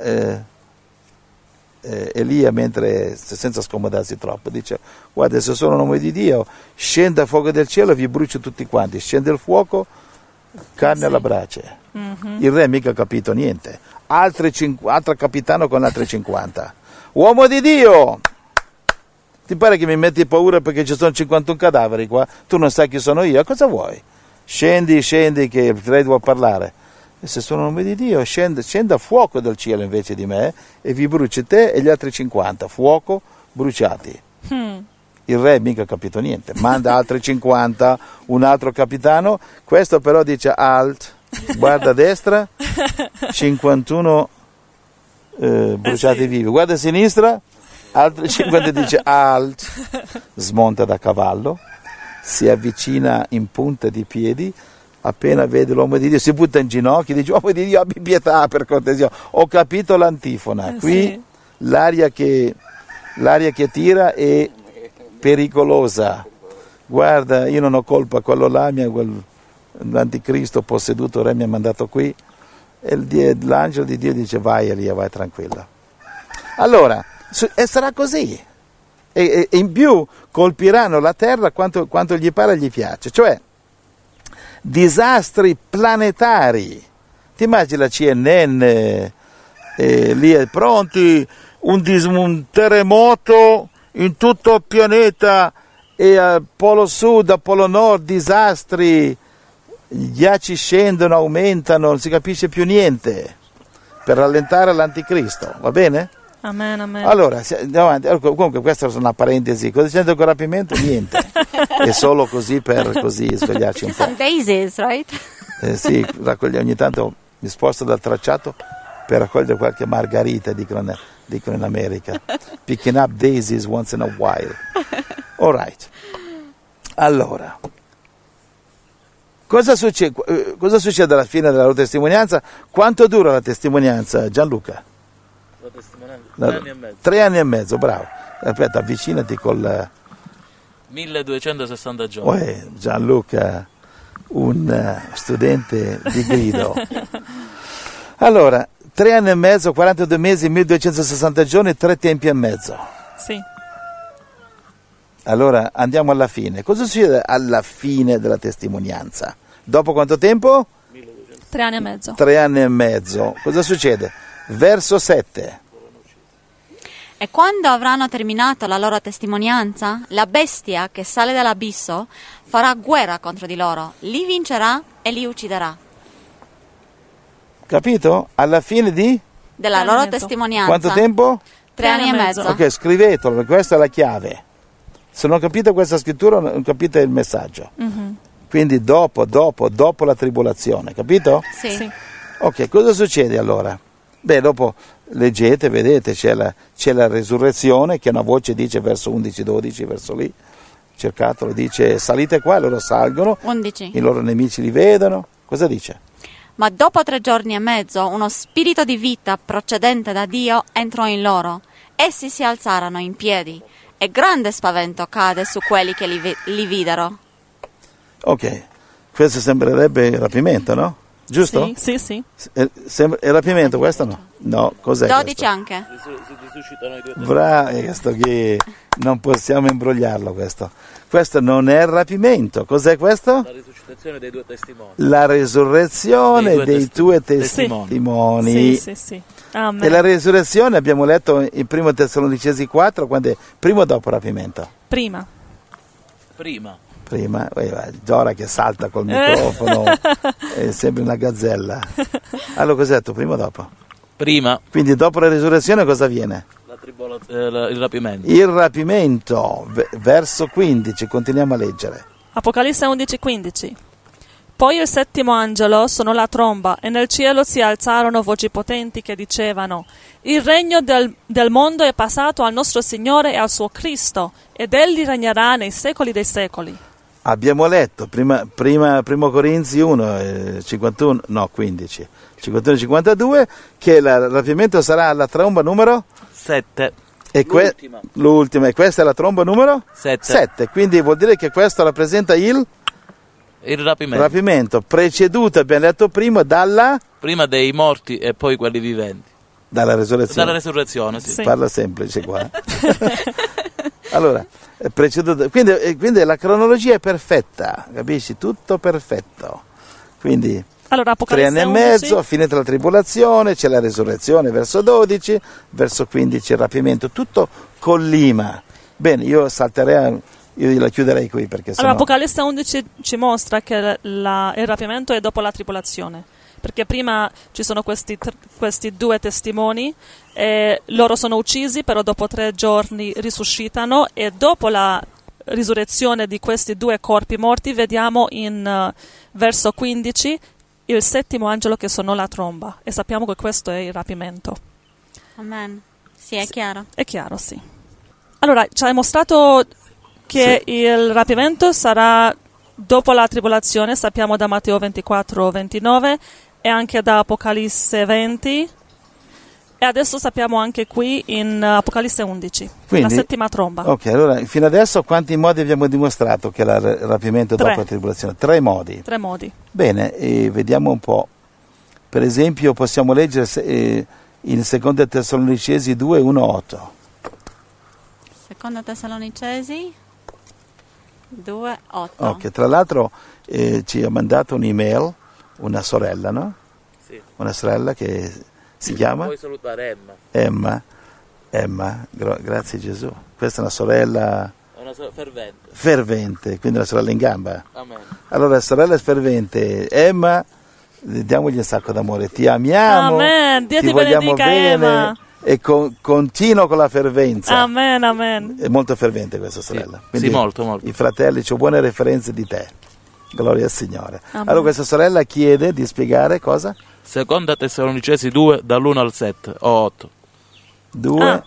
Elia, mentre senza scomodarsi troppo, dice, guarda, se sono un uomo di Dio, scenda fuoco del cielo e vi brucio tutti quanti. Scende il fuoco, carne alla brace. Il re mica ha capito niente. Altro capitano con altri 50. Uomo di Dio, ti pare che mi metti paura perché ci sono 51 cadaveri qua? Tu non sai chi sono io, cosa vuoi? Scendi che il re vuole parlare. E se sono un uomo di Dio, scenda fuoco dal cielo invece di me e vi bruci te e gli altri 50. Fuoco, bruciati. Il re mica ha capito niente, manda altri 50, un altro capitano, questo però dice alt, guarda a destra, 51 bruciati vivi, guarda a sinistra, altri 50, dice alt, smonta da cavallo, si avvicina in punta di piedi, appena vede l'uomo di Dio si butta in ginocchio, dice, uomo di Dio abbi pietà per cortesia, ho capito l'antifona, qui l'aria che tira è pericolosa, guarda, io non ho colpa, quello là, l'anticristo posseduto re mi ha mandato qui, e l'angelo di Dio dice vai Elia, vai tranquilla. Allora, e sarà così, e in più colpiranno la terra quanto gli pare e gli piace, cioè disastri planetari. Ti immagini la CNN lì è pronti, un terremoto in tutto il pianeta e al polo sud, al polo nord, disastri, gli ghiacci scendono, aumentano, non si capisce più niente. per rallentare l'anticristo, va bene? Amen, amen. Allora, andiamo avanti. Comunque questa è una parentesi, cosa c'entra con il rapimento? Niente, è solo così per così svegliarci un po'. Some daisies, right? Sì, ogni tanto mi sposto dal tracciato per raccogliere qualche margarita, dicono in America. Picking up daisies once in a while. All right. Allora, cosa succede alla fine della loro testimonianza? Quanto dura la testimonianza, Gianluca? La testimonianza 3 anni e mezzo. 3 anni e mezzo, bravo. Aspetta, avvicinati col... 1260 giorni. Gianluca, un studente di grido. Allora, 3 anni e mezzo, 42 mesi, 1260 giorni, 3 tempi e mezzo. Sì. Allora, andiamo alla fine. Cosa succede alla fine della testimonianza? Dopo quanto tempo? 3 anni e mezzo. 3 anni e mezzo. Cosa succede? Verso 7. E quando avranno terminato la loro testimonianza, la bestia che sale dall'abisso farà guerra contro di loro, li vincerà e li ucciderà. Capito? Alla fine di? Della 3 anni e loro mezzo. testimonianza. Quanto tempo? 3 anni e mezzo. Ok, scrivetelo, perché questa è la chiave. Se non capite questa scrittura, non capite il messaggio. Mhm. Quindi dopo la tribolazione, capito? Sì. Sì. Ok, cosa succede allora? Beh, dopo leggete, vedete, c'è la resurrezione, che una voce dice verso 11-12, verso lì, cercatelo, dice salite qua, loro salgono, 11. i loro nemici li vedono. Cosa dice? Ma dopo 3 giorni e mezzo, uno spirito di vita procedente da Dio entrò in loro. Essi si alzarono in piedi e grande spavento cade su quelli che li videro. Ok, questo sembrerebbe il rapimento, no? Giusto? Sì. È il rapimento questo no? No, cos'è 12 questo? anche. Si risuscitano i 2 testimoni. Bravo, questo qui non possiamo imbrogliarlo questo. Questo non è il rapimento, cos'è questo? La risuscitazione dei 2 testimoni. La resurrezione dei due testimoni. testimoni. Sì. Amen. E la resurrezione abbiamo letto in 1 Tessalonicesi 4, quando è prima o dopo il rapimento? Prima. Prima, Dora che salta col microfono, è sempre una gazzella. Allora cos'è detto, prima o dopo? Prima Quindi dopo la resurrezione cosa avviene? il rapimento. Il rapimento, verso 15, continuiamo a leggere. Apocalisse 11:15. Poi il settimo angelo suonò la tromba e nel cielo si alzarono voci potenti che dicevano: il regno del mondo è passato al nostro Signore e al suo Cristo, ed egli regnerà nei secoli dei secoli. Abbiamo letto primo Corinzi 1, 51, no 15, 51 e 52, che il rapimento sarà alla tromba numero 7. e l'ultima, e questa è la tromba numero 7. Quindi vuol dire che questo rappresenta il rapimento, preceduto, abbiamo detto prima, prima dei morti e poi quelli viventi. dalla resurrezione. Dalla resurrezione, sì. Sì. Parla semplice qua. Allora, preceduto, quindi la cronologia è perfetta, capisci? Tutto perfetto. Quindi Allora, 3 Apocalisse anni e 11, mezzo, finita la tribolazione, c'è la resurrezione verso 12, verso 15 il rapimento, tutto collima. Bene, io la chiuderei qui perché sennò... Allora, Apocalisse 11 ci mostra che il rapimento è dopo la tribolazione, perché prima ci sono questi 2 testimoni, e loro sono uccisi, però dopo 3 giorni risuscitano, e dopo la risurrezione di questi 2 corpi morti vediamo in verso 15 il settimo angelo che suonò la tromba, e sappiamo che questo è il rapimento. Amen. Sì, è chiaro. È chiaro, sì. Allora, ci hai mostrato che il rapimento sarà dopo la tribolazione, sappiamo da Matteo 24-29 e anche da Apocalisse 20, e adesso sappiamo anche qui in Apocalisse 11, Quindi, la settima tromba. Ok, allora fino adesso quanti modi abbiamo dimostrato che il rapimento è 3. dopo la tribolazione? 3 modi. 3 modi. Bene, vediamo un po'. Per esempio possiamo leggere in 2 Tessalonicesi 2, 1, 8. Seconda Tessalonicesi 2, 8. Ok, tra l'altro ci ha mandato un'email una sorella, no? Sì. Una sorella che si chiama? Puoi salutare Emma. Emma, grazie Gesù. Questa è una sorella È una fervente, quindi una sorella in gamba. Amen. Allora, sorella fervente, Emma, diamogli un sacco d'amore. Ti amiamo, Amen. Dio ti vogliamo benedica, bene Emma. e continuo con la fervenza. Amen, amen. È molto fervente questa sorella. Sì, Quindi molto, molto. I fratelli, c'ho buone referenze di te. Gloria al Signore. Amen. Allora questa sorella chiede di spiegare cosa? Seconda Tessalonicesi 2, dall'1 al 7 o 8. 2.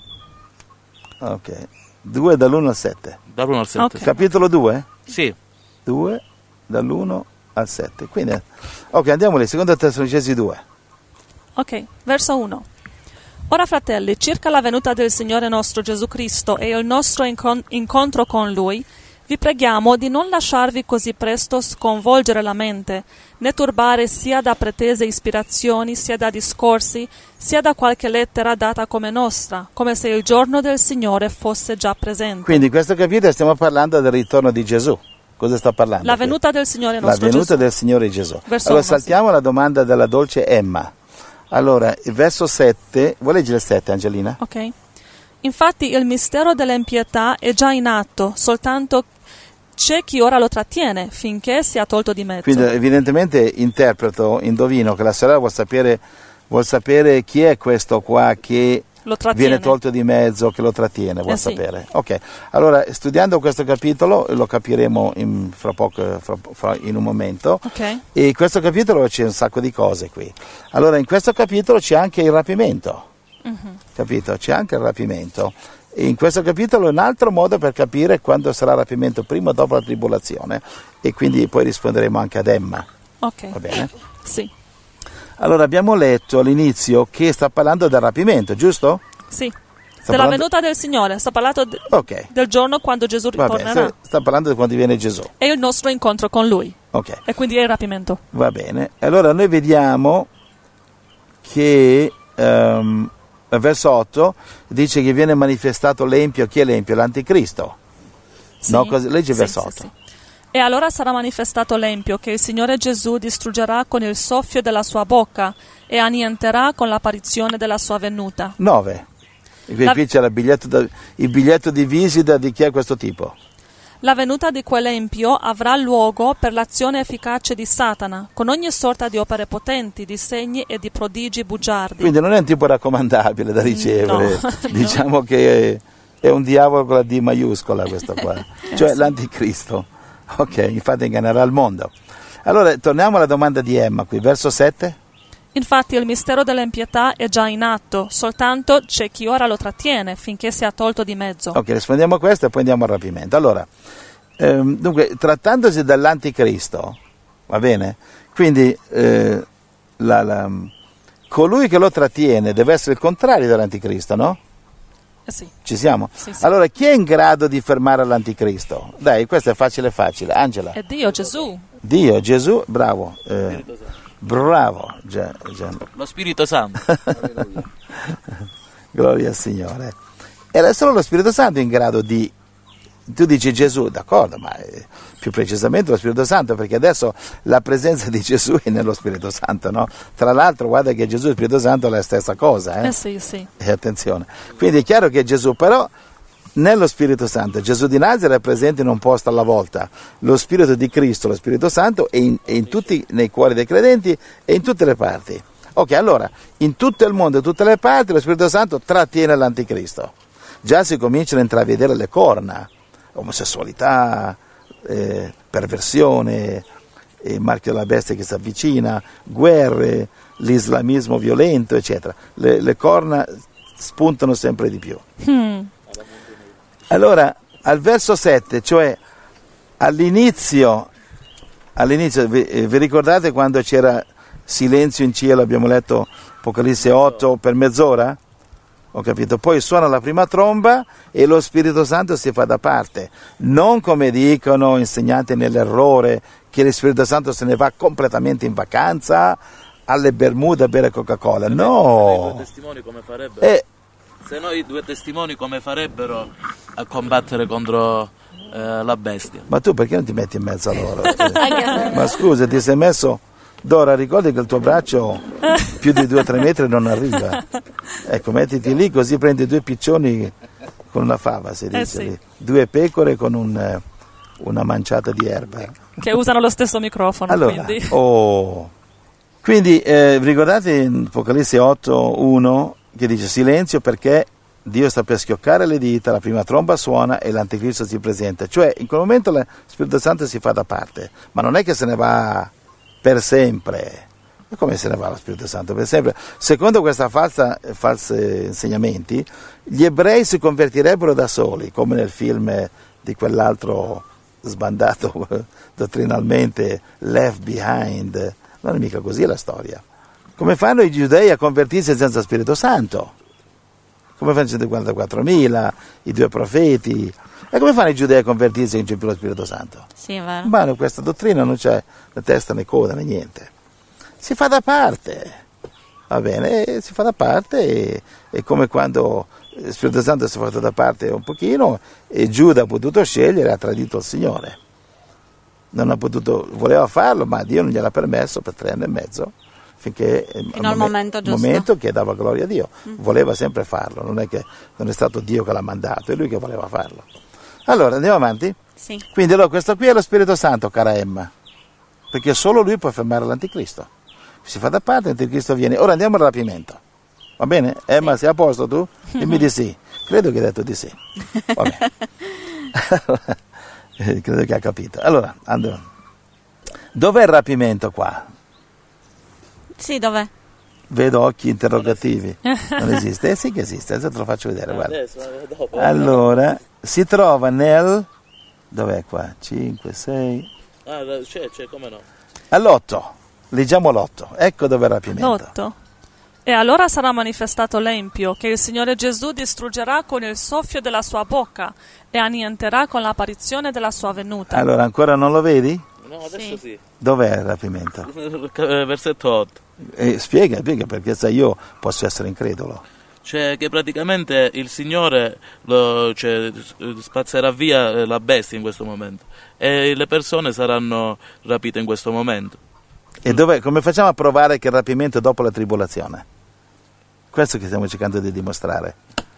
Ok. 2 dall'1 al 7. Dall'1 al 7. Ok. Capitolo 2? Sì. 2 dall'1 al 7. Quindi, ok, andiamo lì, seconda Tessalonicesi 2. Ok, verso 1. Ora, fratelli, circa la venuta del Signore nostro Gesù Cristo e il nostro incontro con Lui, vi preghiamo di non lasciarvi così presto sconvolgere la mente, né turbare sia da pretese ispirazioni, sia da discorsi, sia da qualche lettera data come nostra, come se il giorno del Signore fosse già presente. Quindi in questo capitolo stiamo parlando del ritorno di Gesù. Cosa sta parlando? La qui? venuta del Signore La nostro venuta Gesù. del Signore Gesù. Verso Allora 1, saltiamo alla domanda della dolce Emma. Allora, il verso 7, vuoi leggere il 7, Angelina? Ok. Infatti il mistero dell'impietà è già in atto, soltanto c'è chi ora lo trattiene finché sia tolto di mezzo. Quindi evidentemente indovino che la sorella vuol sapere chi è questo qua che Lo trattiene. viene tolto di mezzo, che lo trattiene, vuol sì. sapere. Ok, allora studiando questo capitolo, lo capiremo in un momento, Ok. e in questo capitolo c'è un sacco di cose qui. Allora in questo capitolo c'è anche il rapimento, capito? C'è anche il rapimento. E in questo capitolo è un altro modo per capire quando sarà il rapimento, prima o dopo la tribolazione, e quindi poi risponderemo anche ad Emma, Ok. va bene? Sì. Allora abbiamo letto all'inizio che sta parlando del rapimento, giusto? Sì. Sta Della parlando- venuta del Signore, sta parlando Ok, del giorno quando Gesù va ritornerà. bene, sta parlando di quando viene Gesù. E il nostro incontro con Lui. Ok, E quindi è il rapimento. va bene. Allora noi vediamo che al verso 8 dice che viene manifestato l'empio. Chi è l'empio? L'anticristo. Sì. No, leggi il Sì, verso sì, 8. sì. E allora sarà manifestato l'empio che il Signore Gesù distruggerà con il soffio della sua bocca e annienterà con l'apparizione della sua venuta. 9. E qui c'è il biglietto di visita di chi è questo tipo. La venuta di quell'empio avrà luogo per l'azione efficace di Satana, con ogni sorta di opere potenti, di segni e di prodigi bugiardi. Quindi non è un tipo raccomandabile da ricevere. No. Diciamo che è un diavolo con la D maiuscola questo qua, cioè sì. l'anticristo. Ok, infatti ingannerà il mondo. Allora torniamo alla domanda di Emma qui, verso 7. Infatti il mistero dell'impietà è già in atto, soltanto c'è chi ora lo trattiene finché sia tolto di mezzo. Ok, rispondiamo a questo e poi andiamo al rapimento. Allora, dunque, trattandosi dell'anticristo, va bene? Quindi colui che lo trattiene deve essere il contrario dell'anticristo, no? Sì. Ci siamo? Sì, sì. Allora, chi è in grado di fermare l'anticristo? Dai, questo è facile. Angela. È Dio, Gesù. Dio, Gesù, bravo. Bravo. Lo Spirito Santo. Gloria al Signore. Era solo lo Spirito Santo in grado di... Tu dici Gesù, d'accordo, ma più precisamente lo Spirito Santo, perché adesso la presenza di Gesù è nello Spirito Santo, no? Tra l'altro guarda che Gesù e lo Spirito Santo è la stessa cosa, Sì, sì. E attenzione. Quindi è chiaro che Gesù, però nello Spirito Santo, Gesù di Nazareth è presente in un posto alla volta. Lo Spirito di Cristo, lo Spirito Santo è in tutti, nei cuori dei credenti e in tutte le parti. Ok, allora, in tutto il mondo, in tutte le parti, lo Spirito Santo trattiene l'anticristo. Già si cominciano a intravedere le corna. Omosessualità, perversione, il marchio della bestia che si avvicina, guerre, l'islamismo violento, eccetera. Le corna spuntano sempre di più. Allora, al verso 7, cioè all'inizio vi ricordate quando c'era silenzio in cielo, abbiamo letto Apocalisse 8 per mezz'ora? Ho capito, poi suona la prima tromba e lo Spirito Santo si fa da parte, non come dicono insegnanti nell'errore che lo Spirito Santo se ne va completamente in vacanza alle Bermuda a bere Coca-Cola, no. Se noi due testimoni come farebbero a combattere contro la bestia? Ma tu perché non ti metti in mezzo a loro? Ma scusa, ti sei messo... Dora, ricordi che il tuo braccio più di 2-3 metri non arriva. Ecco, mettiti lì così prendi 2 piccioni con una fava, si dice sì. lì. 2 pecore con una manciata di erba. Che usano lo stesso microfono, Allora, quindi. Quindi ricordate in Apocalisse 8:1 che dice silenzio perché Dio sta per schioccare le dita, la prima tromba suona e l'anticristo si presenta. Cioè in quel momento lo Spirito Santo si fa da parte, ma non è che se ne va per sempre. E come se ne va lo Spirito Santo per sempre? Secondo questi falsi insegnamenti, gli ebrei si convertirebbero da soli, come nel film di quell'altro sbandato dottrinalmente, Left Behind. Non è mica così la storia. Come fanno i giudei a convertirsi senza Spirito Santo? Come fanno i 144.000, i 2 profeti? E come fanno i giudei a convertirsi se non c'è più lo Spirito Santo? Sì, è vero. Ma in questa dottrina non c'è né testa né coda né niente. Si fa da parte, va bene? Si fa da parte e come quando il Spirito Santo si è fatto da parte un pochino e Giuda ha potuto scegliere e ha tradito il Signore. Non ha potuto, voleva farlo, ma Dio non gliel'ha permesso per 3 anni e mezzo, finché fino al momento giusto. Momento che dava gloria a Dio. Voleva sempre farlo, non è stato Dio che l'ha mandato, è lui che voleva farlo. Allora, andiamo avanti? Sì. Quindi allora, questo qui è lo Spirito Santo, cara Emma, perché solo lui può fermare l'anticristo. Si fa da parte, l'anticristo viene. Ora andiamo al rapimento, va bene? Emma, sei a posto tu? Dimmi di sì. Credo che hai detto di sì. Va bene. Credo che ha capito. Allora, andiamo. Dov'è il rapimento qua? Sì, dov'è? Vedo occhi interrogativi. Non esiste? Sì che esiste, adesso te lo faccio vedere, guarda. Dopo. Allora, si trova nel... Dov'è qua? 5, 6... Ah, c'è, come no? All'8. Leggiamo l'8. Ecco dove è il rapimento. L'8. E allora sarà manifestato l'empio, che il Signore Gesù distruggerà con il soffio della sua bocca e annienterà con l'apparizione della sua venuta. Allora, ancora non lo vedi? No, adesso sì. Dov'è il rapimento? Versetto 8. Spiega, perché sai, io posso essere incredulo. Cioè che praticamente il Signore spazzerà via la bestia in questo momento e le persone saranno rapite in questo momento. E come facciamo a provare che il rapimento è dopo la tribolazione? Questo che stiamo cercando di dimostrare.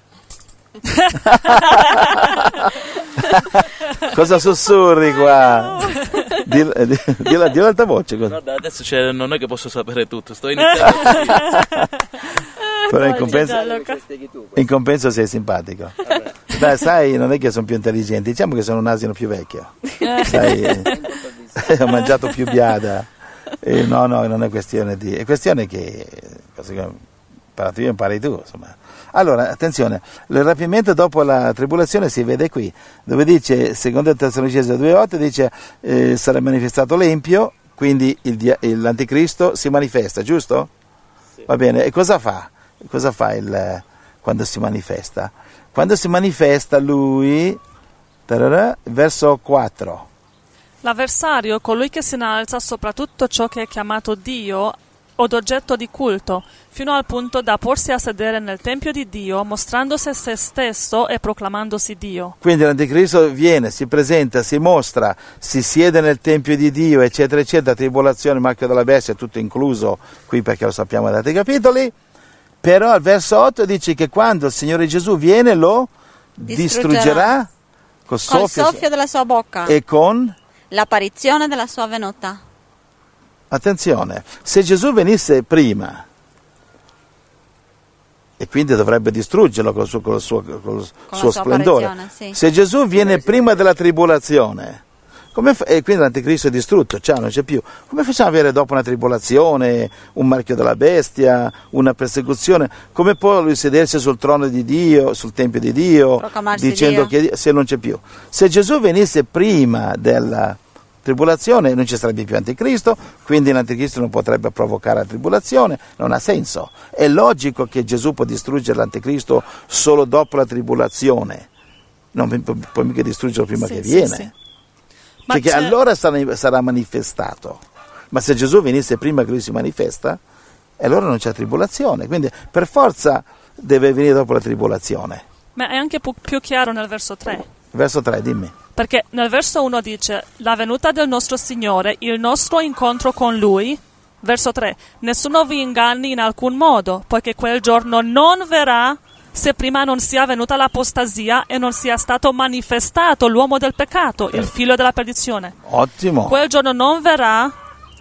Cosa sussurri qua? Dillo ad alta voce. Guarda, adesso non è che posso sapere tutto, sto iniziando così. Però in compenso sei simpatico. Dai, sai, non è che sono più intelligenti, diciamo che sono un asino più vecchio. Sai, ho mangiato più biada. No, non è questione di... È questione che... io impari tu, insomma. Allora, attenzione, il rapimento dopo la tribolazione si vede qui, dove dice, secondo Tessalonicesi 2,8, dice sarà manifestato l'empio, quindi l'anticristo si manifesta, giusto? Sì. Va bene, e cosa fa? Cosa fa quando si manifesta? Quando si manifesta lui, verso 4. L'avversario, colui che si innalza sopra tutto ciò che è chiamato Dio od oggetto di culto, fino al punto da porsi a sedere nel Tempio di Dio, mostrandosi se stesso e proclamandosi Dio. Quindi l'anticristo viene, si presenta, si mostra, si siede nel Tempio di Dio, eccetera, eccetera, tribolazione, marchio della bestia, tutto incluso qui perché lo sappiamo da altri capitoli, però al verso 8 dice che quando il Signore Gesù viene lo distruggerà col soffio della sua bocca e con l'apparizione della sua venuta. Attenzione, se Gesù venisse prima, e quindi dovrebbe distruggerlo col suo splendore, sì. Se Gesù viene prima della tribolazione, e quindi l'anticristo è distrutto, non c'è più, come facciamo ad avere dopo una tribolazione, un marchio della bestia, una persecuzione? Come può lui sedersi sul trono di Dio, sul Tempio di Dio, dicendo Dio. Che se non c'è più? Se Gesù venisse prima della tribolazione non ci sarebbe più anticristo, quindi l'anticristo non potrebbe provocare la tribolazione, non ha senso. È logico che Gesù può distruggere l'anticristo solo dopo la tribolazione, non può mica distruggerlo prima che viene, sì. Perché allora sarà manifestato. Ma se Gesù venisse prima che lui si manifesta, allora non c'è tribolazione, quindi per forza deve venire dopo la tribolazione. Ma è anche più chiaro nel verso 3. Verso 3, dimmi. Perché nel verso 1 dice, la venuta del nostro Signore, il nostro incontro con Lui. Verso 3, nessuno vi inganni in alcun modo, poiché quel giorno non verrà se prima non sia venuta l'apostasia e non sia stato manifestato l'uomo del peccato, il figlio della perdizione. Ottimo. Quel giorno non verrà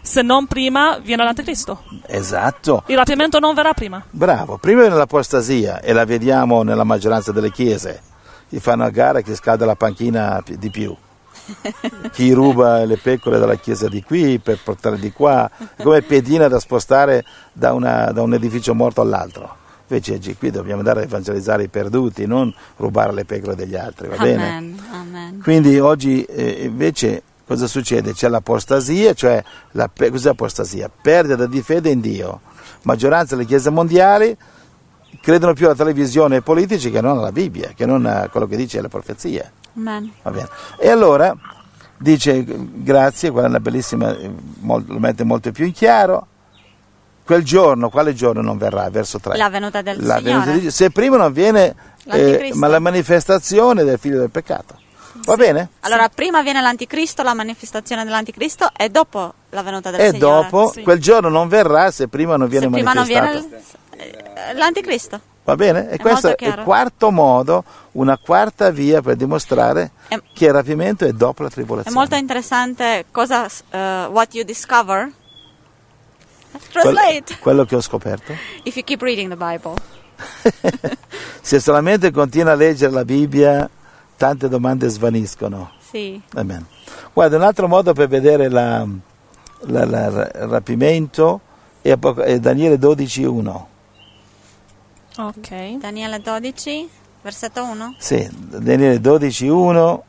Se non prima viene l'anticristo. Esatto. Il rapimento non verrà prima. Bravo, prima viene l'apostasia e la vediamo nella maggioranza delle chiese. Gli fanno a gara chi scalda la panchina di più. Chi ruba le pecore dalla chiesa di qui per portare di qua, è come pedina da spostare da un edificio morto all'altro. Invece qui dobbiamo andare a evangelizzare i perduti, non rubare le pecore degli altri, va bene? Amen. Quindi oggi invece cosa succede? C'è l'apostasia, cioè cos'è apostasia? Perdita di fede in Dio. Maggioranza delle chiese mondiali credono più alla televisione e ai politici che non alla Bibbia, che non a quello che dice le profezie. Amen. Va bene. E allora dice, grazie, quella è una bellissima, lo mette molto più in chiaro. Quel giorno, quale giorno non verrà? Verso 3. La venuta del Signore. Se prima non viene ma la manifestazione del figlio del peccato. Va bene? Allora, prima viene l'anticristo, la manifestazione dell'anticristo, e dopo la venuta del Signore. E dopo, quel giorno non verrà se prima non viene manifestato. Non viene l'anticristo. Va bene? E questo è il quarto modo, una quarta via per dimostrare che il rapimento è dopo la tribolazione. È molto interessante cosa what you discover. Translate. Quello che ho scoperto. If you keep reading the Bible. Se solamente continua a leggere la Bibbia, tante domande svaniscono. Sì. Amen. Guarda, un altro modo per vedere il rapimento è Daniele 12:1. Ok. Daniele 12, versetto 1? Sì, Daniele 12:1,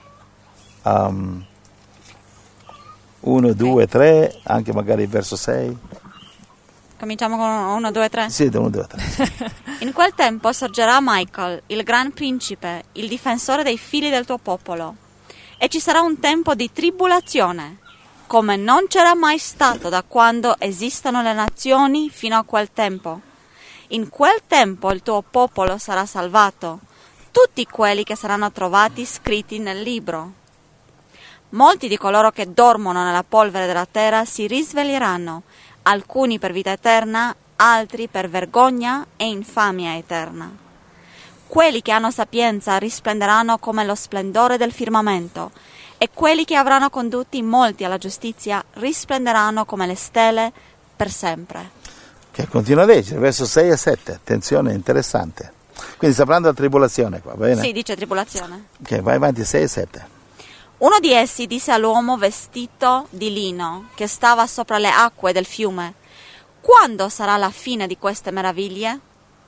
1, 2, 3, anche magari il verso 6. Cominciamo con 1, 2, 3? Sì, 1, 2, 3. In quel tempo sorgerà Michael, il gran principe, il difensore dei figli del tuo popolo, e ci sarà un tempo di tribolazione, come non c'era mai stato da quando esistono le nazioni fino a quel tempo. In quel tempo il tuo popolo sarà salvato, tutti quelli che saranno trovati scritti nel libro. Molti di coloro che dormono nella polvere della terra si risveglieranno, alcuni per vita eterna, altri per vergogna e infamia eterna. Quelli che hanno sapienza risplenderanno come lo splendore del firmamento, e quelli che avranno condotti molti alla giustizia risplenderanno come le stelle per sempre. Che continua a leggere, verso 6 e 7, attenzione, interessante. Quindi sta parlando della tribolazione qua, va bene? Sì, dice tribolazione. Ok, vai avanti, 6 e 7. Uno di essi disse all'uomo vestito di lino, che stava sopra le acque del fiume: quando sarà la fine di queste meraviglie?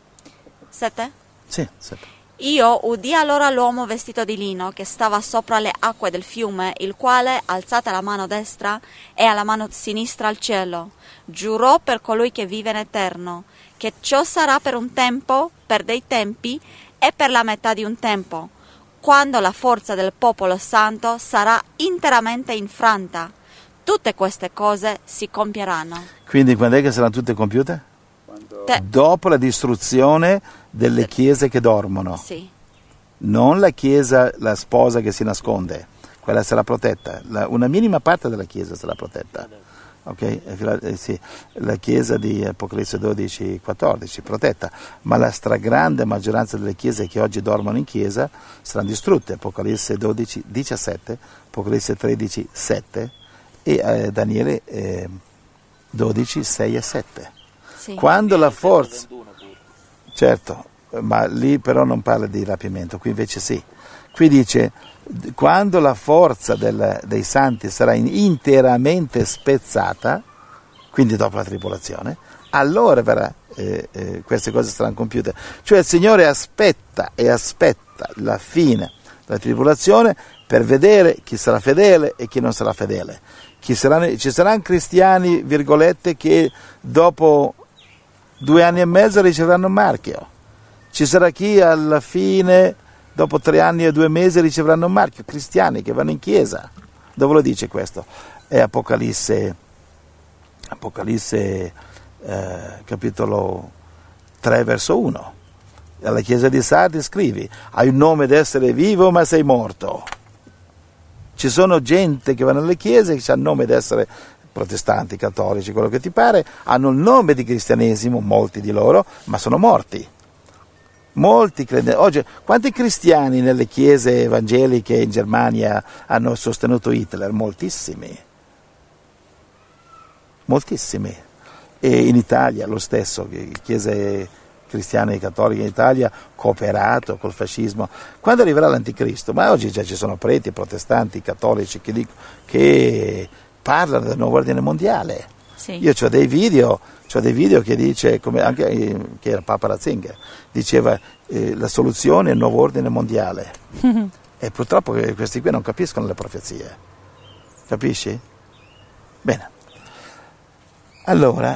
7? Sì, 7. Io udì allora l'uomo vestito di lino, che stava sopra le acque del fiume, il quale, alzata la mano destra e alla mano sinistra al cielo, giurò per colui che vive in eterno, che ciò sarà per un tempo, per dei tempi e per la metà di un tempo, quando la forza del popolo santo sarà interamente infranta. Tutte queste cose si compieranno. Quindi quando è che saranno tutte compiute? Dopo la distruzione delle chiese che dormono. Sì. Non la chiesa, la sposa che si nasconde, quella sarà protetta, una minima parte della chiesa sarà protetta. Ok? Sì, la chiesa di Apocalisse 12-14 protetta, ma la stragrande maggioranza delle chiese che oggi dormono in chiesa saranno distrutte. Apocalisse 12-17, Apocalisse 13-7 e Daniele 12-6 e 7. Sì. Quando la forza, certo, ma lì però non parla di rapimento, qui invece sì. Qui dice, quando la forza dei santi sarà interamente spezzata, quindi dopo la tribolazione, allora verrà, queste cose saranno compiute. Cioè il Signore aspetta la fine della tribolazione per vedere chi sarà fedele e chi non sarà fedele. Ci saranno cristiani, virgolette, che dopo 2 anni e mezzo riceveranno un marchio. Ci sarà chi alla fine, dopo 3 anni e 2 mesi, riceveranno un marchio. Cristiani che vanno in chiesa. Dove lo dice questo? È Apocalisse capitolo 3 verso 1. Alla chiesa di Sardi scrivi: hai un nome d'essere vivo ma sei morto. Ci sono gente che vanno alle chiese che hanno il nome d'essere protestanti, cattolici, quello che ti pare, hanno il nome di cristianesimo, molti di loro, ma sono morti. Molti credenti. Oggi, quanti cristiani nelle chiese evangeliche in Germania hanno sostenuto Hitler? Moltissimi. moltissimi. E in Italia lo stesso, chiese cristiane e cattoliche in Italia cooperato col fascismo. Quando arriverà l'anticristo? Ma oggi già ci sono preti, protestanti, cattolici che parlano del nuovo ordine mondiale. Sì. Io ho dei video che dice, come anche che era Papa Ratzinger, diceva la soluzione è il nuovo ordine mondiale. E purtroppo questi qui non capiscono le profezie. Capisci? Bene. Allora,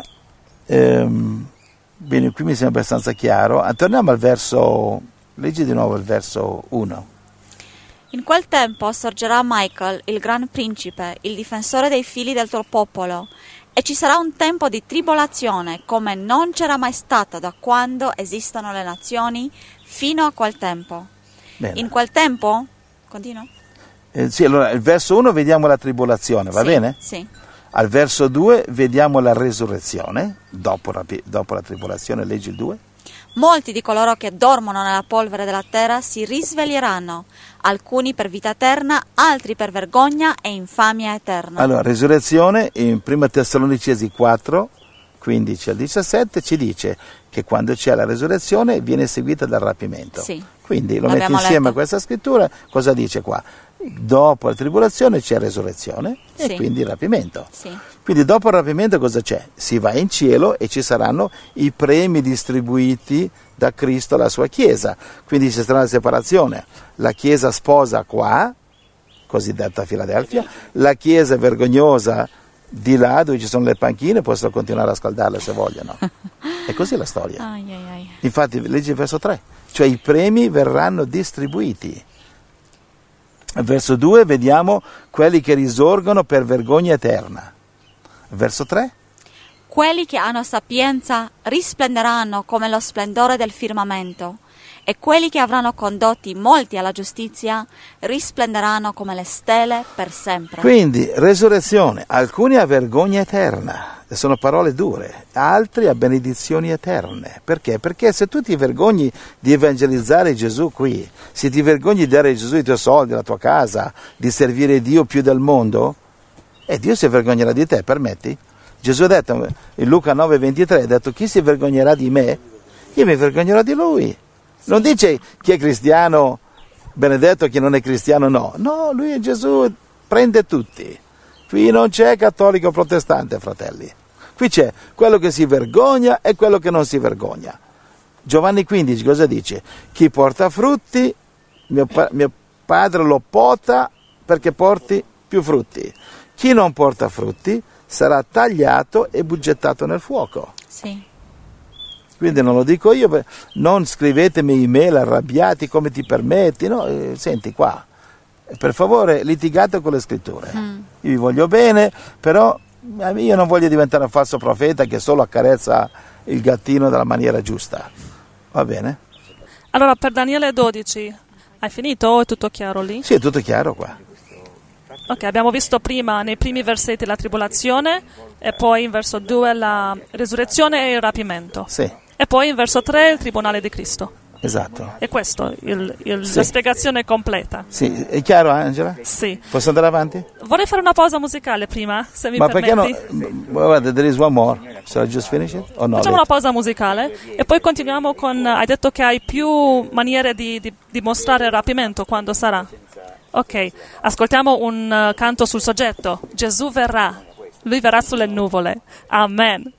bene, qui mi sembra abbastanza chiaro. Torniamo al verso, leggi di nuovo il verso 1. In quel tempo sorgerà Michael, il gran principe, il difensore dei figli del tuo popolo, e ci sarà un tempo di tribolazione come non c'era mai stata da quando esistono le nazioni fino a quel tempo. Bene. In quel tempo, continua? Sì, allora, il verso 1 vediamo la tribolazione, va bene? Sì. Al verso 2 vediamo la resurrezione, dopo la tribolazione, leggi il 2. Molti di coloro che dormono nella polvere della terra si risveglieranno, alcuni per vita eterna, altri per vergogna e infamia eterna. Allora, resurrezione in 1 Tessalonicesi 4, 15 al 17 ci dice che quando c'è la resurrezione viene seguita dal rapimento. Sì. Quindi lo metti insieme a questa scrittura, cosa dice qua? Dopo la tribolazione c'è resurrezione e Sì. quindi il rapimento. Sì. Quindi dopo il rapimento cosa c'è? Si va in cielo e ci saranno i premi distribuiti da Cristo alla sua Chiesa. Quindi ci sarà la separazione. La Chiesa sposa qua, cosiddetta Filadelfia, la Chiesa vergognosa di là dove ci sono le panchine, possono continuare a scaldarle se vogliono. È così la storia. Ai, ai, ai. Infatti leggi il verso 3, cioè i premi verranno distribuiti. Verso 2 vediamo quelli che risorgono per vergogna eterna. Verso 3? Quelli che hanno sapienza risplenderanno come lo splendore del firmamento, e quelli che avranno condotti molti alla giustizia risplenderanno come le stelle per sempre. Quindi, resurrezione, alcuni a vergogna eterna, e sono parole dure, altri a benedizioni eterne. Perché? Perché se tu ti vergogni di evangelizzare Gesù qui, se ti vergogni di dare a Gesù i tuoi soldi, la tua casa, di servire Dio più del mondo, Dio si vergognerà di te, permetti? Gesù ha detto, in Luca 9,23, ha detto, chi si vergognerà di me? Io mi vergognerò di lui. Non dice chi è cristiano benedetto, chi non è cristiano no. No, lui è Gesù, prende tutti. Qui non c'è cattolico o protestante, fratelli. Qui c'è quello che si vergogna e quello che non si vergogna. Giovanni 15 cosa dice? Chi porta frutti, mio padre lo pota perché porti più frutti. Chi non porta frutti sarà tagliato e bugettato nel fuoco. Sì. Quindi non lo dico io, non scrivetemi email arrabbiati come ti permetti, no? Senti qua, per favore litigate con le scritture. Io vi voglio bene, però io non voglio diventare un falso profeta che solo accarezza il gattino della maniera giusta. Va bene? Allora, per Daniele 12, hai finito o è tutto chiaro lì? Sì, è tutto chiaro qua. Ok, abbiamo visto prima nei primi versetti la tribolazione e poi in verso 2 la resurrezione e il rapimento. Sì. E poi in verso 3 il tribunale di Cristo. Esatto. E questo la spiegazione completa. Sì, è chiaro Angela? Sì. Posso andare avanti? Vorrei fare una pausa musicale prima, se mi Ma permetti. perché no? Guarda, there is one more. Shall I just finish it? Or no? Facciamo una pausa musicale e poi continuiamo con... Hai detto che hai più maniere di mostrare il rapimento quando sarà. Ok, ascoltiamo un canto sul soggetto. Gesù verrà, lui verrà sulle nuvole. Amen.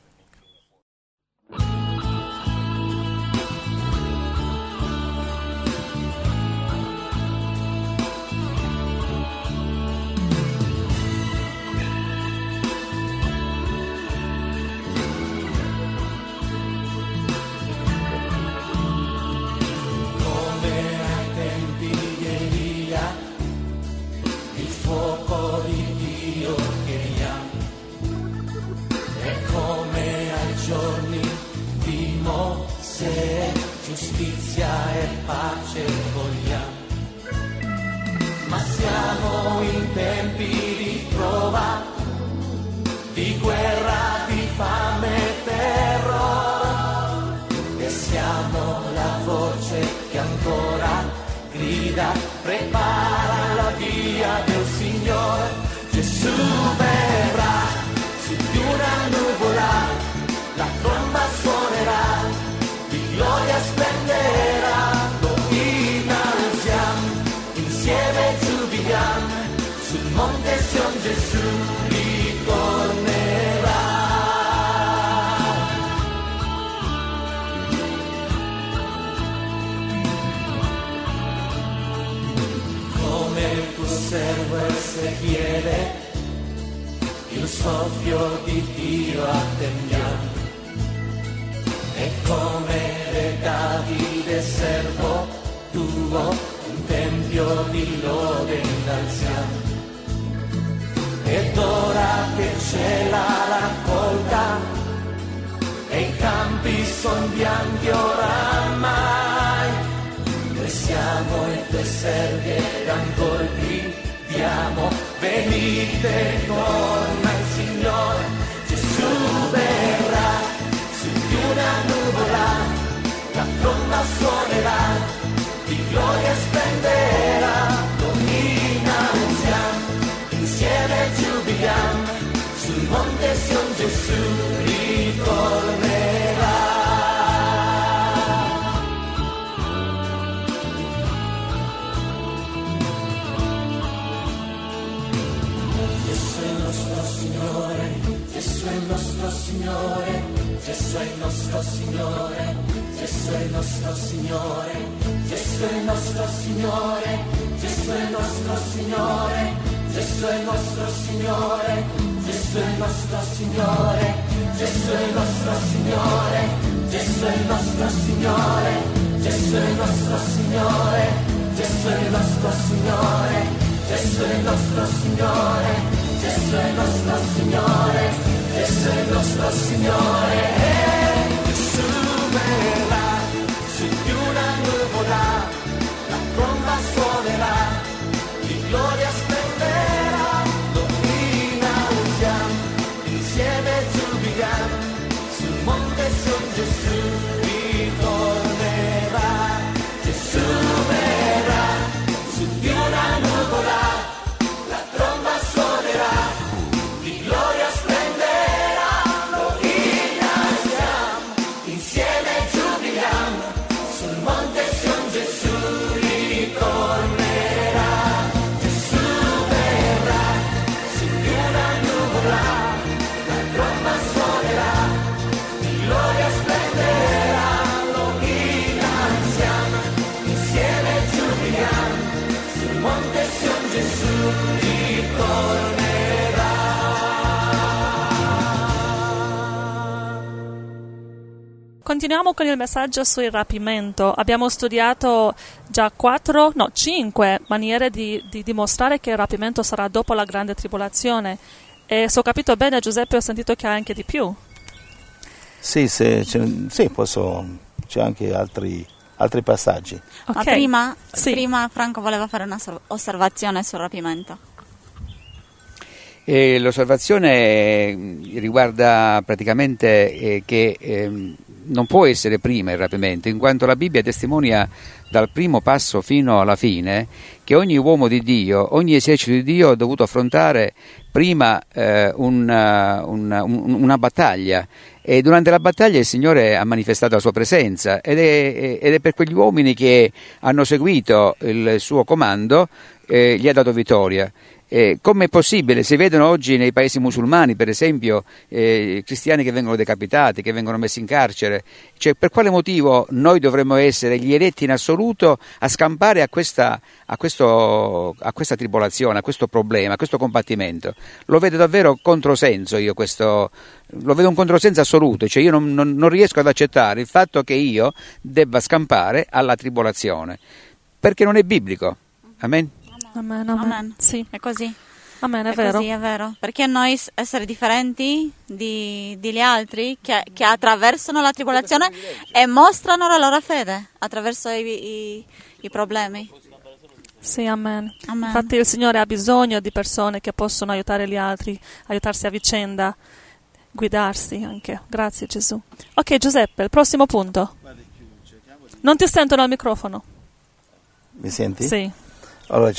Giustizia e pace vogliamo, ma siamo in tempi di prova, di guerra, di fame e terrore, e siamo la voce che ancora grida, prepara la via del Signore. Gesù verrà su di una Tempio di Dio attendiamo, e come re Davide servo tuo, un tempio di lode innalziamo. Ed ora che c'è la raccolta e i campi son bianchi oramai, noi siamo i tuoi servi ed ancor gridiamo, venite, torna il Signore. Gesù verrà su di una nuvola, la tromba suonerà, di gloria splenderà, lo innalziamo, insieme giubiliamo, sul monte Sion Gesù ritornerà. Gesù è il nostro Signore, Gesù è il nostro Signore, Gesù è il nostro Signore, Gesù è il nostro Signore, Gesù è il nostro Signore, Gesù è il nostro Signore, Gesù è il nostro Signore, Gesù è il nostro Signore, Gesù è il nostro Signore, Gesù è il nostro Signore, Gesù è il nostro Signore, Gesù è il nostro Signore, Gesù è il nostro Signore, Gesù è il nostro Signore, Gesù è il nostro Signore. Gesù verrà su di una nuvola, la tromba suonerà, di gloria splenderà, lo innalziamo, insieme giubiliamo, sul monte Sion Gesù ritornerà. Gesù verrà su di una nuvola, la tromba suonerà, di gloria splenderà, lo innalziamo, insieme giubiliamo, sul monte Sion Gesù ritornerà. Gesù verrà su di una nuvola, la tromba suonerà, di gloria splenderà, lo innalziamo, insieme giubiliamo, sul monte Sion Gesù ritornerà. Continuiamo con il messaggio sul rapimento. Abbiamo studiato già 5 maniere di dimostrare che il rapimento sarà dopo la grande tribolazione. E se ho capito bene, Giuseppe, ho sentito che ha anche di più. Sì, posso, c'è anche altri passaggi. Ok. Ma Sì. prima Franco voleva fare una osservazione sul rapimento. L'osservazione riguarda praticamente che non può essere prima il rapimento, in quanto la Bibbia testimonia dal primo passo fino alla fine che ogni uomo di Dio, ogni esercito di Dio ha dovuto affrontare prima una battaglia, e durante la battaglia il Signore ha manifestato la sua presenza ed è per quegli uomini che hanno seguito il suo comando gli ha dato vittoria. Come è possibile? Si vedono oggi nei paesi musulmani, per esempio, cristiani che vengono decapitati, che vengono messi in carcere. Cioè, per quale motivo noi dovremmo essere gli eletti in assoluto a scampare a questa tribolazione, a questo problema, a questo combattimento? Lo vedo davvero controsenso io, lo vedo un controsenso assoluto. Cioè, io non riesco ad accettare il fatto che io debba scampare alla tribolazione, perché non è biblico. Amen? Amen. Amen. Sì. È così. Amen, è vero. Così, è vero. Perché noi essere differenti degli altri che attraversano la tribolazione e mostrano la loro fede attraverso i problemi. Sì, amen. Amen. Infatti il Signore ha bisogno di persone che possono aiutare gli altri, aiutarsi a vicenda, guidarsi anche. Grazie Gesù. Ok, Giuseppe, il prossimo punto. Non ti sentono al microfono. Mi senti? Sì. Allora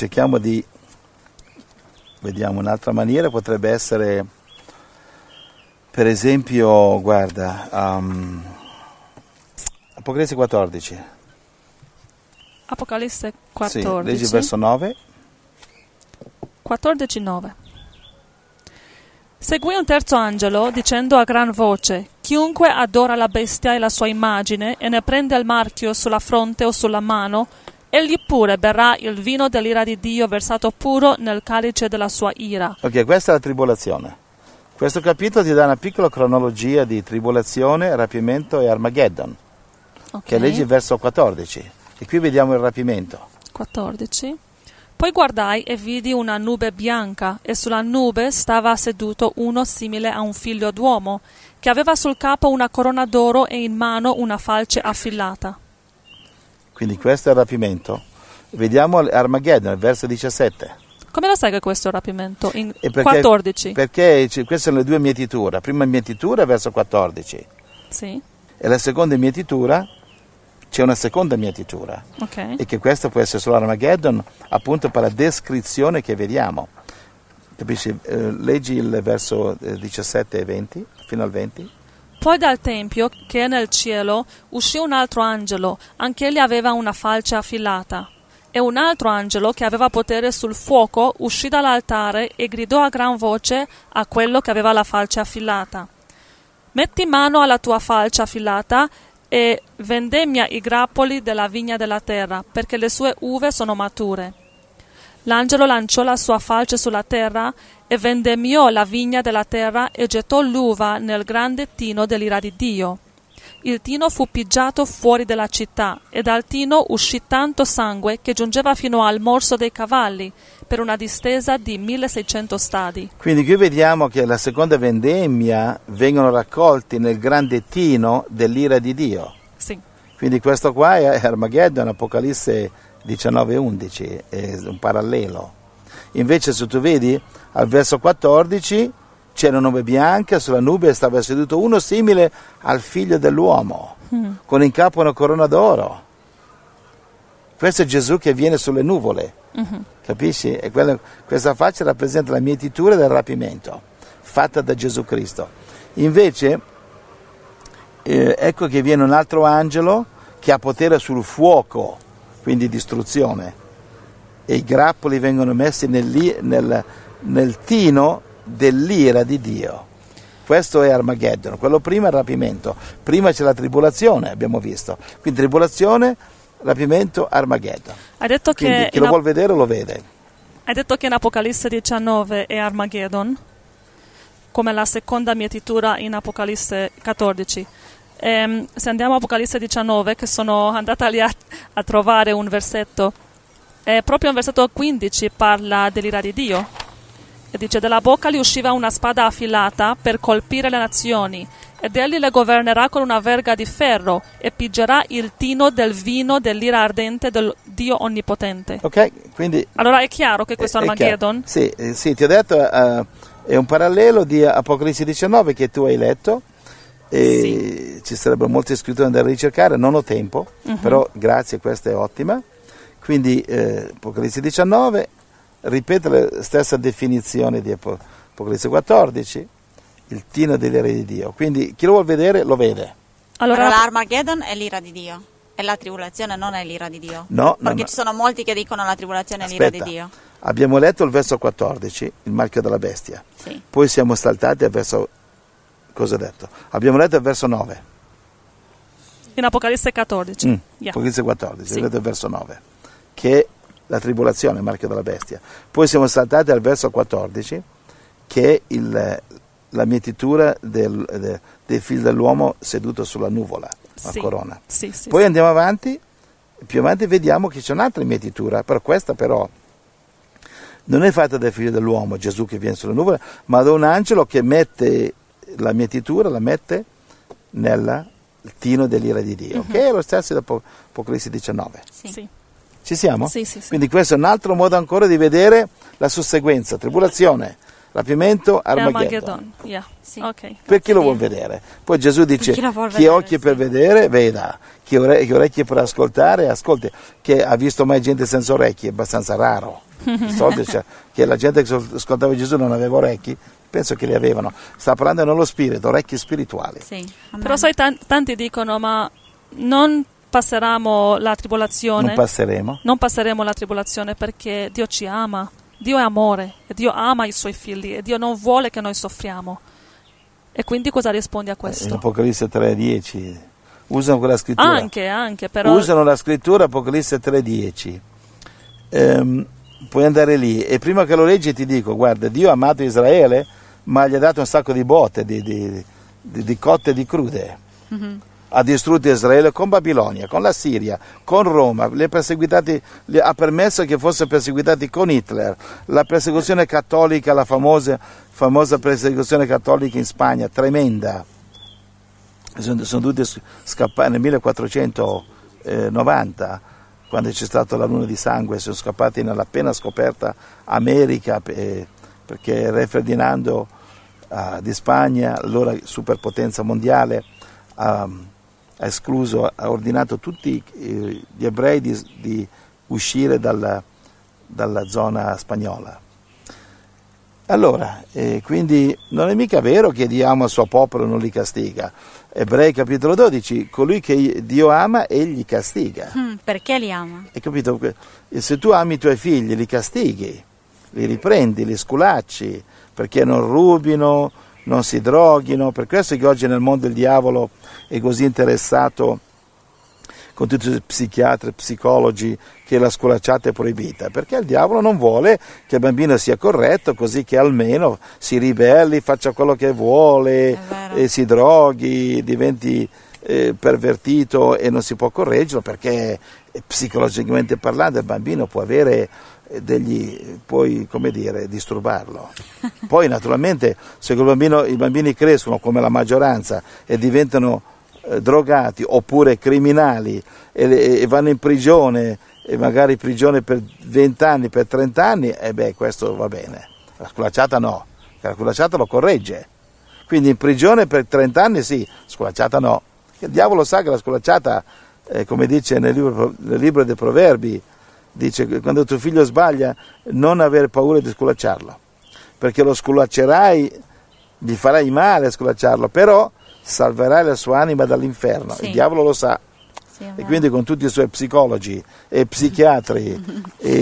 vediamo un'altra maniera, potrebbe essere, per esempio, guarda, Apocalisse 14. Apocalisse 14. Sì, leggi il verso 9. 14:9. Seguì un terzo angelo dicendo a gran voce: chiunque adora la bestia e la sua immagine e ne prende il marchio sulla fronte o sulla mano, egli pure berrà il vino dell'ira di Dio versato puro nel calice della sua ira. Ok, questa è la tribolazione. Questo capitolo ti dà una piccola cronologia di tribolazione, rapimento e Armageddon, che leggi il verso 14. E qui vediamo il rapimento. 14. Poi guardai e vidi una nube bianca, e sulla nube stava seduto uno simile a un figlio d'uomo, che aveva sul capo una corona d'oro e in mano una falce affilata. Quindi questo è il rapimento. Vediamo Armageddon, il verso 17. Come lo sai che questo è il rapimento? In 14. Perché queste sono le due mietiture. La prima mietitura, verso 14. Sì. E la seconda mietitura, c'è una seconda mietitura. Ok. E che questo può essere solo Armageddon, appunto per la descrizione che vediamo. Capisci? Leggi il verso 17 e 20, fino al 20. Poi dal tempio, che è nel cielo, uscì un altro angelo, anch'egli aveva una falce affilata. E un altro angelo, che aveva potere sul fuoco, uscì dall'altare e gridò a gran voce a quello che aveva la falce affilata: metti mano alla tua falce affilata e vendemmia i grappoli della vigna della terra, perché le sue uve sono mature. L'angelo lanciò la sua falce sulla terra e vendemmiò la vigna della terra e gettò l'uva nel grande tino dell'ira di Dio. Il tino fu pigiato fuori della città, e dal tino uscì tanto sangue che giungeva fino al morso dei cavalli, per una distesa di 1600 stadi. Quindi qui vediamo che la seconda vendemmia vengono raccolti nel grande tino dell'ira di Dio. Sì. Quindi questo qua è Armageddon, Apocalisse 19:11, è un parallelo. Invece se tu vedi al verso 14 c'era una nube bianca, sulla nube stava seduto uno simile al figlio dell'uomo, con in capo una corona d'oro. Questo è Gesù che viene sulle nuvole, capisci? E questa faccia rappresenta la mietitura del rapimento, fatta da Gesù Cristo. Invece, ecco che viene un altro angelo che ha potere sul fuoco, quindi distruzione, e i grappoli vengono messi nel tino dell'ira di Dio. Questo è Armageddon. Quello prima è il rapimento. Prima c'è la tribolazione, abbiamo visto. Quindi tribolazione, rapimento, Armageddon. Hai detto quindi che chi lo vuol vedere lo vede. Hai detto che in Apocalisse 19 è Armageddon, come la seconda mietitura in Apocalisse 14. Se andiamo a Apocalisse 19, che sono andata lì a trovare un versetto, proprio in versetto 15 parla dell'ira di Dio. E dice: dalla bocca gli usciva una spada affilata per colpire le nazioni, ed egli le governerà con una verga di ferro e pigerà il tino del vino dell'ira ardente del Dio Onnipotente. Ok, quindi allora è chiaro che questo è Armageddon? Sì, ti ho detto, è un parallelo di Apocalisse 19 che tu hai letto, e sì. Ci sarebbero molte scritture da ricercare, non ho tempo, però grazie, questa è ottima. Quindi Apocalisse 19 ripete la stessa definizione di Apocalisse 14, il tino dell'ira di Dio. Quindi chi lo vuol vedere lo vede. Allora l'Armageddon è l'ira di Dio e la tribolazione non è l'ira di Dio. No, perché ci sono molti che dicono la tribolazione è l'ira di Dio. Abbiamo letto il verso 14, il marchio della bestia. Sì. Poi siamo saltati al verso, cosa ho detto? Abbiamo letto il verso 9. In Apocalisse 14. Apocalisse 14, sì. Ho letto il verso 9, che è la tribolazione, il marchio della bestia. Poi siamo saltati al verso 14, che è la mietitura del figlio dell'uomo seduto sulla nuvola, la corona. Sì, Poi andiamo avanti, più avanti vediamo che c'è un'altra mietitura, però questa però non è fatta dal figlio dell'uomo, Gesù che viene sulla nuvola, ma da un angelo che mette la mietitura, la mette nel tino dell'ira di Dio, che è lo stesso di Apocalisse 19. Sì. Ci siamo? Sì. Quindi questo è un altro modo ancora di vedere la susseguenza: tribolazione, rapimento, Armageddon. Sì. Okay. Per chi lo vuol vedere? Poi Gesù dice: chi ha occhi per vedere, veda, chi ha orecchie per ascoltare, ascolti. Che ha visto mai gente senza orecchi? È abbastanza raro. Di solito che la gente che ascoltava Gesù non aveva orecchi, penso che li avevano. Sta parlando nello spirito, orecchi spirituali. Sì. Però sai, tanti dicono: ma non passeremo la tribolazione. Non passeremo la tribolazione perché Dio ci ama. Dio è amore e Dio ama i suoi figli e Dio non vuole che noi soffriamo. E quindi cosa rispondi a questo? In Apocalisse 3:10 usano quella scrittura. Anche, però usano la scrittura Apocalisse 3:10. Puoi andare lì e prima che lo leggi ti dico: guarda, Dio ha amato Israele ma gli ha dato un sacco di botte, di cotte e di crude. Ha distrutto Israele con Babilonia, con la Siria, con Roma, ha permesso che fossero perseguitati con Hitler, la persecuzione cattolica, la famosa persecuzione cattolica in Spagna, tremenda. Sono dovuti scappare nel 1490, quando c'è stata la luna di sangue, sono scappati nella appena scoperta America, perché Re Ferdinando di Spagna, allora superpotenza mondiale, ha ordinato tutti gli ebrei di uscire dalla zona spagnola. Allora, quindi non è mica vero che Dio ama il suo popolo e non li castiga. Ebrei capitolo 12, colui che Dio ama egli castiga. Perché li ama? Hai capito? Se tu ami i tuoi figli, li castighi, li riprendi, li sculacci, perché non rubino, non si droghino. Per questo che oggi nel mondo il diavolo è così interessato, con tutti i psichiatri, psicologi, che la sculacciata è proibita, perché il diavolo non vuole che il bambino sia corretto, così che almeno si ribelli, faccia quello che vuole, e si droghi, diventi pervertito e non si può correggerlo, perché psicologicamente parlando il bambino può avere puoi, come dire, disturbarlo. Poi naturalmente se i bambini crescono come la maggioranza e diventano drogati oppure criminali e vanno in prigione, e magari prigione per 20 anni, per 30 anni, questo va bene. La sculacciata no, la sculacciata lo corregge. Quindi in prigione per 30 anni sì, sculacciata no. Il diavolo sa che la sculacciata, come dice nel libro dei Proverbi, dice che quando tuo figlio sbaglia non avere paura di sculacciarlo, perché lo sculaccerai, gli farai male a sculacciarlo, però salverai la sua anima dall'inferno. Sì. Il diavolo lo sa. Sì, e quindi con tutti i suoi psicologi e psichiatri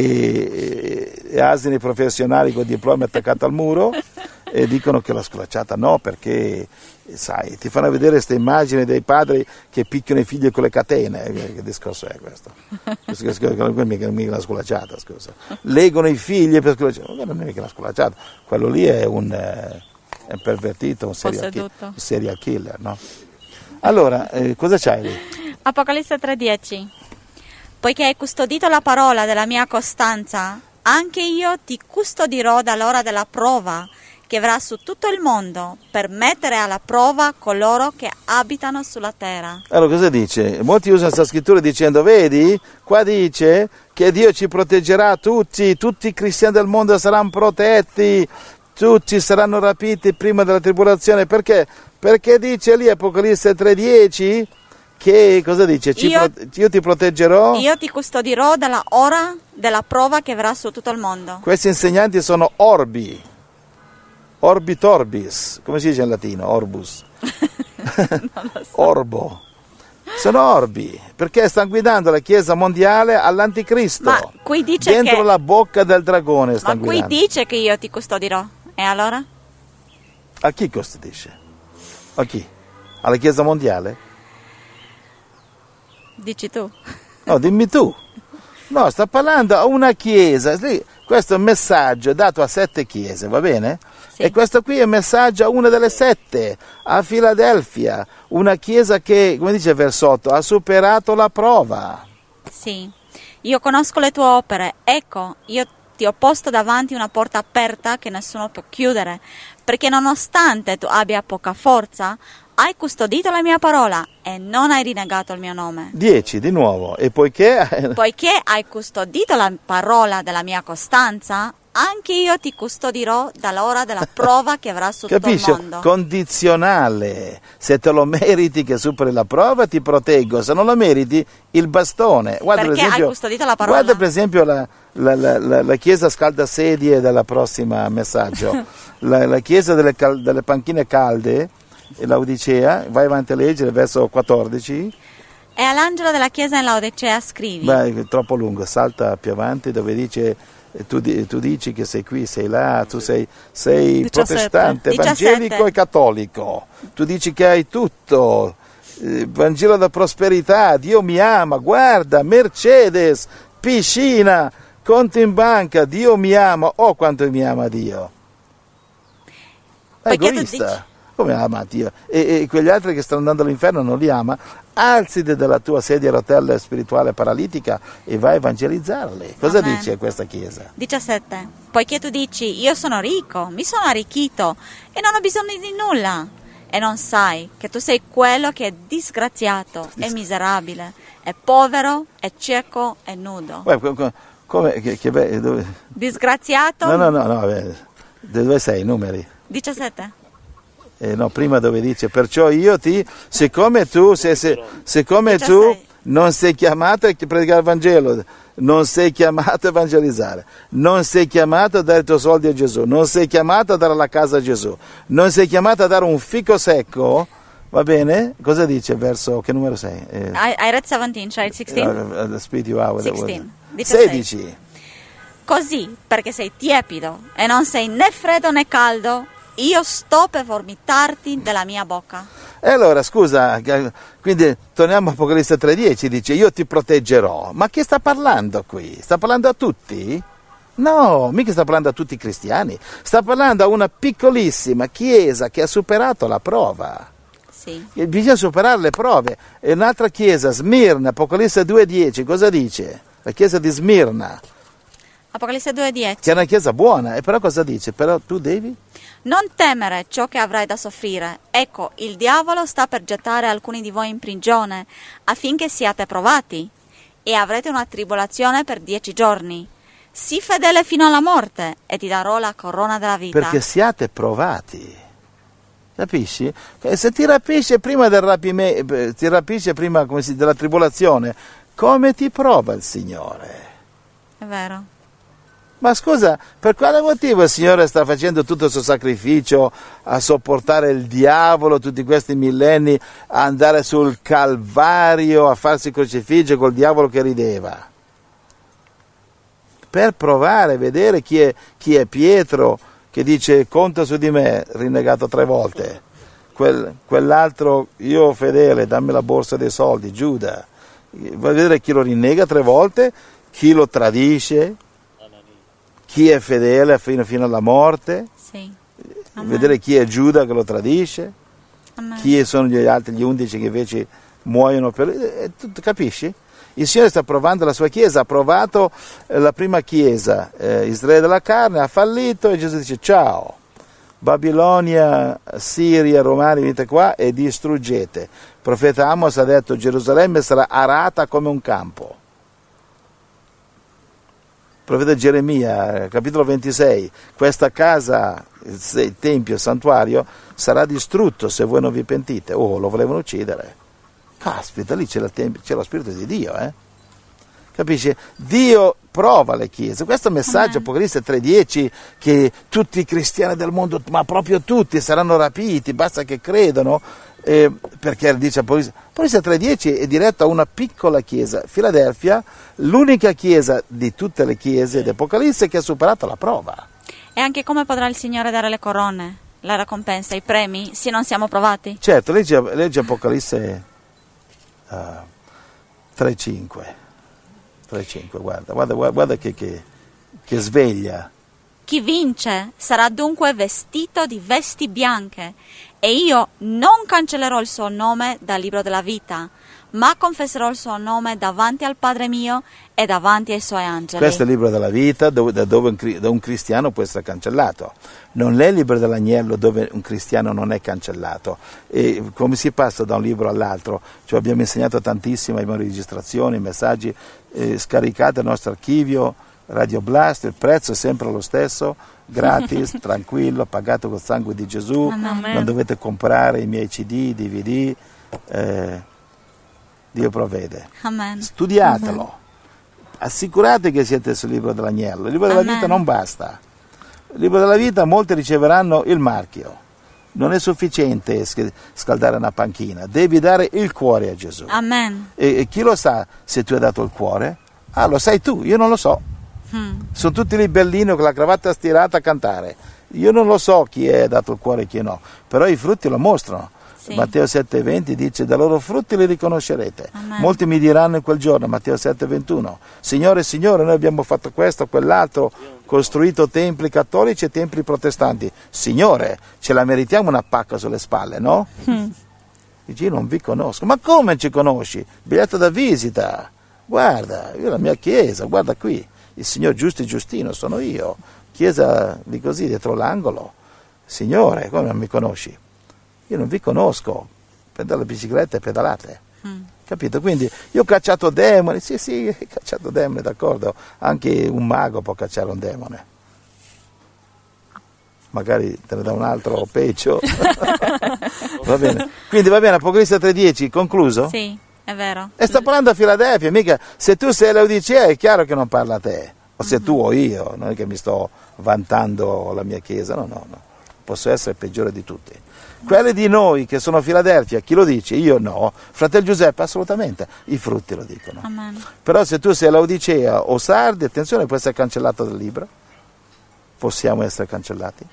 e asini professionali con diplomi attaccati al muro e dicono che la sculacciata no, perché sai, ti fanno vedere queste immagini dei padri che picchiano i figli con le catene. Che discorso è questo? Non è mica la sculacciata, scusa. Leggono i figli per sculacciata. Non è mica la sculacciata, quello lì è un pervertito, un serial killer, no? Allora, cosa c'hai lì? Apocalisse 3:10. Poiché hai custodito la parola della mia costanza, anche io ti custodirò dall'ora della prova che verrà su tutto il mondo, per mettere alla prova coloro che abitano sulla terra. Allora cosa dice? Molti usano questa scrittura dicendo, vedi, qua dice che Dio ci proteggerà tutti i cristiani del mondo saranno protetti, tutti saranno rapiti prima della tribolazione. Perché? Perché dice lì Apocalisse 3:10 che cosa dice? Io ti proteggerò. Io ti custodirò dalla ora della prova che verrà su tutto il mondo. Questi insegnanti sono orbitorbis, come si dice in latino? Orbus. Non lo so. Orbo. Sono orbi, perché stanno guidando la Chiesa mondiale all'anticristo. Ma qui dice dentro la bocca del dragone stanno guidando. Ma qui dice che io ti custodirò. E allora? A chi custodisce? A chi? Alla Chiesa mondiale? Dici tu. No, dimmi tu. No, sta parlando a una chiesa. Questo è un messaggio dato a 7 chiese, va bene? Sì. E questo qui è un messaggio a una delle 7, a Filadelfia, una chiesa che, come dice il versotto, ha superato la prova. Sì, io conosco le tue opere, ecco, io ti ho posto davanti una porta aperta che nessuno può chiudere, perché nonostante tu abbia poca forza, hai custodito la mia parola e non hai rinnegato il mio nome. 10 di nuovo. E poiché hai custodito la parola della mia costanza, anche io ti custodirò dall'ora della prova che avrà su tutto il mondo. Condizionale. Se te lo meriti che superi la prova, ti proteggo. Se non lo meriti, il bastone. Guarda, perché hai custodito la parola? Guarda per esempio la chiesa scaldasedie della prossima messaggio. la chiesa delle panchine calde, Laodicea, vai avanti a leggere il verso 14. E all'angelo della chiesa in Laodicea scrivi. Beh, è troppo lungo, salta più avanti dove dice tu dici che sei qui, sei là, tu sei 17. Protestante, 17. Evangelico e cattolico, tu dici che hai tutto, Vangelo da prosperità, Dio mi ama, guarda, Mercedes, piscina, conto in banca, Dio mi ama, oh quanto mi ama Dio. Poiché tu egoista. dici- Come ama Dio? E quegli altri che stanno andando all'inferno non li ama? Alziti dalla tua sedia a rotelle spirituale paralitica e vai a evangelizzarli. Cosa Amen. dici a questa chiesa? 17. Poiché tu dici, io sono ricco, mi sono arricchito e non ho bisogno di nulla. E non sai che tu sei quello che è disgraziato, è miserabile, è povero, è cieco, è nudo. Come? Dove? Disgraziato? No, vabbè. Dove sei? Numeri? 17. No, prima dove dice, perciò io siccome tu non sei chiamato a predicare il Vangelo, non sei chiamato a evangelizzare, non sei chiamato a dare i tuoi soldi a Gesù, non sei chiamato a dare la casa a Gesù, non sei chiamato a dare un fico secco, va bene? Cosa dice verso, che numero sei? I read 17, cioè il 16? Speed you out. 16. 16. Così, perché sei tiepido e non sei né freddo né caldo, io sto per vomitarti dalla mia bocca. E allora, scusa, quindi torniamo a Apocalisse 3,10, dice, io ti proteggerò. Ma chi sta parlando qui? Sta parlando a tutti? No, mica sta parlando a tutti i cristiani. Sta parlando a una piccolissima chiesa che ha superato la prova. Sì. E bisogna superare le prove. E un'altra chiesa, Smirna, Apocalisse 2,10, cosa dice? La chiesa di Smirna, Apocalisse 2,10. che è una chiesa buona, e però cosa dice? Però tu devi? Non temere ciò che avrai da soffrire. Ecco, il diavolo sta per gettare alcuni di voi in prigione, affinché siate provati, e avrete una tribolazione per 10 giorni. Sii fedele fino alla morte, e ti darò la corona della vita. Perché siate provati. Capisci? Se ti rapisce prima del rapimento, ti rapisce prima della tribolazione, come ti prova il Signore? È vero. Ma scusa, per quale motivo il Signore sta facendo tutto il suo sacrificio a sopportare il diavolo tutti questi millenni, a andare sul Calvario, a farsi crocifiggere col diavolo che rideva? Per provare, vedere chi è Pietro, che dice conta su di me, rinnegato 3 volte. Quell'altro, io fedele, dammi la borsa dei soldi, Giuda. Vuoi vedere chi lo rinnega 3 volte, chi lo tradisce, chi è fedele fino alla morte, Sì. vedere chi è Giuda che lo tradisce, Amen. chi sono gli altri, gli 11 che invece muoiono per lui. Capisci? Il Signore sta provando la sua Chiesa, ha provato la prima Chiesa, Israele della carne, ha fallito e Gesù dice ciao, Babilonia, Siria, Romani, venite qua e distruggete. Il profeta Amos ha detto Gerusalemme sarà arata come un campo. Profeta Geremia, capitolo 26, questa casa, il tempio, il santuario, sarà distrutto se voi non vi pentite. Oh, lo volevano uccidere. Caspita, lì c'è lo Spirito di Dio, Capisci? Dio prova le chiese. Questo messaggio, Apocalisse 3,10, che tutti i cristiani del mondo, ma proprio tutti, saranno rapiti, basta che credano, perché dice Apocalisse 3,10 è diretto a una piccola chiesa, Filadelfia, l'unica chiesa di tutte le chiese di Apocalisse che ha superato la prova. E anche come potrà il Signore dare le corone, la ricompensa, i premi, se non siamo provati? Certo, leggi Apocalisse 3,5, guarda che sveglia. Chi vince sarà dunque vestito di vesti bianche, e io non cancellerò il suo nome dal libro della vita, ma confesserò il suo nome davanti al Padre mio e davanti ai suoi angeli. Questo è il libro della vita da un cristiano può essere cancellato. Non è il libro dell'agnello dove un cristiano non è cancellato. E come si passa da un libro all'altro? Ci abbiamo insegnato tantissimo, abbiamo registrazioni, messaggi, scaricate al nostro archivio Radio Blast, il prezzo è sempre lo stesso, gratis, tranquillo, pagato col sangue di Gesù. Amen. Non dovete comprare i miei CD, DVD, Dio provvede. Amen. Studiatelo. Amen. Assicurate che siete sul libro dell'agnello. Il libro della Amen. vita non basta. Il libro della vita molti riceveranno il marchio. Non è sufficiente scaldare una panchina, devi dare il cuore a Gesù. Amen. E chi lo sa se tu hai dato il cuore? Ah, lo sai tu, io non lo so. Sono tutti lì bellino con la cravatta stirata a cantare. Io non lo so chi è dato il cuore e chi no, però i frutti lo mostrano. Sì. Matteo 7,20 dice: da loro frutti li riconoscerete. Amen. Molti mi diranno in quel giorno, Matteo 7,21, Signore, Signore, noi abbiamo fatto questo, quell'altro, costruito templi cattolici e templi protestanti. Signore, ce la meritiamo una pacca sulle spalle, no? Dici: io non vi conosco. Ma come ci conosci? Biglietto da visita. Guarda, io la mia chiesa, guarda qui, il signor Giusti Giustino sono io, chiesa di così dietro l'angolo. Signore, come non mi conosci? Io non vi conosco, prendete la bicicletta e pedalate. Capito? Quindi io ho cacciato demoni, sì, ho cacciato demoni, d'accordo, anche un mago può cacciare un demone. Magari te ne dà un altro peggio. Va bene. Quindi va bene, Apocalisse 3,10, concluso? Sì, è vero. E sta parlando a Filadelfia, mica se tu sei Laodicea è chiaro che non parla a te, o se tu o io, non è che mi sto vantando la mia chiesa, no, posso essere peggiore di tutti. Quelli di noi che sono a Filadelfia, chi lo dice? Io no, fratello Giuseppe assolutamente, i frutti lo dicono. Amen. Però se tu sei Laodicea o Sardi, attenzione, puoi essere cancellato dal libro, possiamo essere cancellati.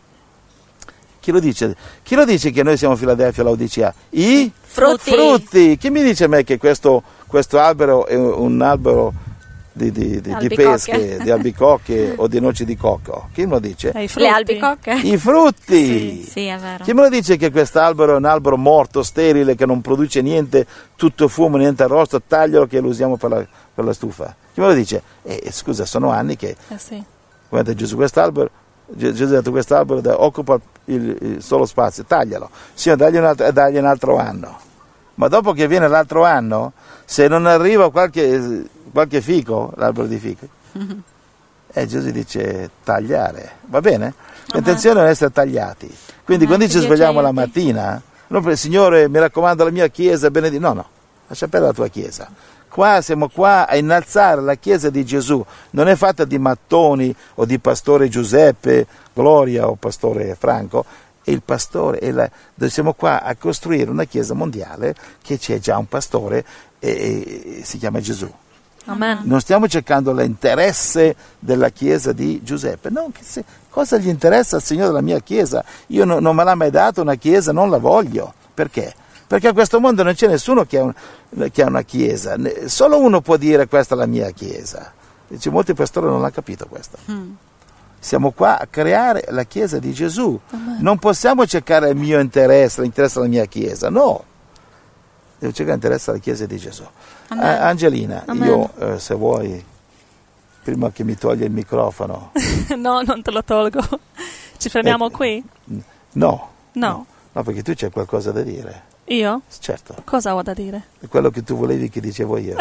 Chi lo dice? Chi lo dice che noi siamo Filadelfia o Laodicea? I frutti. Chi mi dice a me che questo albero è un albero di pesche, di albicocche o di noci di cocco? Chi me lo dice? Le albicocche? I frutti. Sì, è vero. Chi me lo dice che quest'albero è un albero morto, sterile, che non produce niente, tutto fumo, niente arrosto, taglialo che lo usiamo per la stufa? Chi me lo dice? Scusa, sono anni che... sì. Guarda Gesù, quest'albero, Gesù ha detto quest'albero occupa il solo spazio, taglialo. Signore, dagli un altro anno. Ma dopo che viene l'altro anno, se non arriva qualche fico, l'albero di fico, Gesù dice tagliare, va bene? L'intenzione è essere tagliati. Quindi quando ci svegliamo la mattina, non Signore, mi raccomando, la mia chiesa, benedì. No, lascia perdere la tua chiesa. Siamo qua a innalzare la chiesa di Gesù, non è fatta di mattoni o di pastore Giuseppe, Gloria o pastore Franco, è il pastore, siamo qua a costruire una chiesa mondiale che c'è già un pastore e si chiama Gesù. Amen. Non stiamo cercando l'interesse della chiesa di Giuseppe, no, cosa gli interessa al Signore della mia chiesa? Io non me l'ha mai dato una chiesa, non la voglio. Perché? Perché a questo mondo non c'è nessuno che ha una chiesa, solo uno può dire questa è la mia chiesa. Dice, molti pastori non hanno capito questo. Siamo qua a creare la chiesa di Gesù. Amen. Non possiamo cercare il mio interesse, l'interesse della mia chiesa, no. Devo cercare l'interesse della chiesa di Gesù. Angelina, Amen. Io se vuoi, prima che mi togli il microfono. No, non te lo tolgo. Ci fermiamo qui? No, perché tu c'hai qualcosa da dire. Io? Certo. Cosa ho da dire? Quello che tu volevi che dicevo io.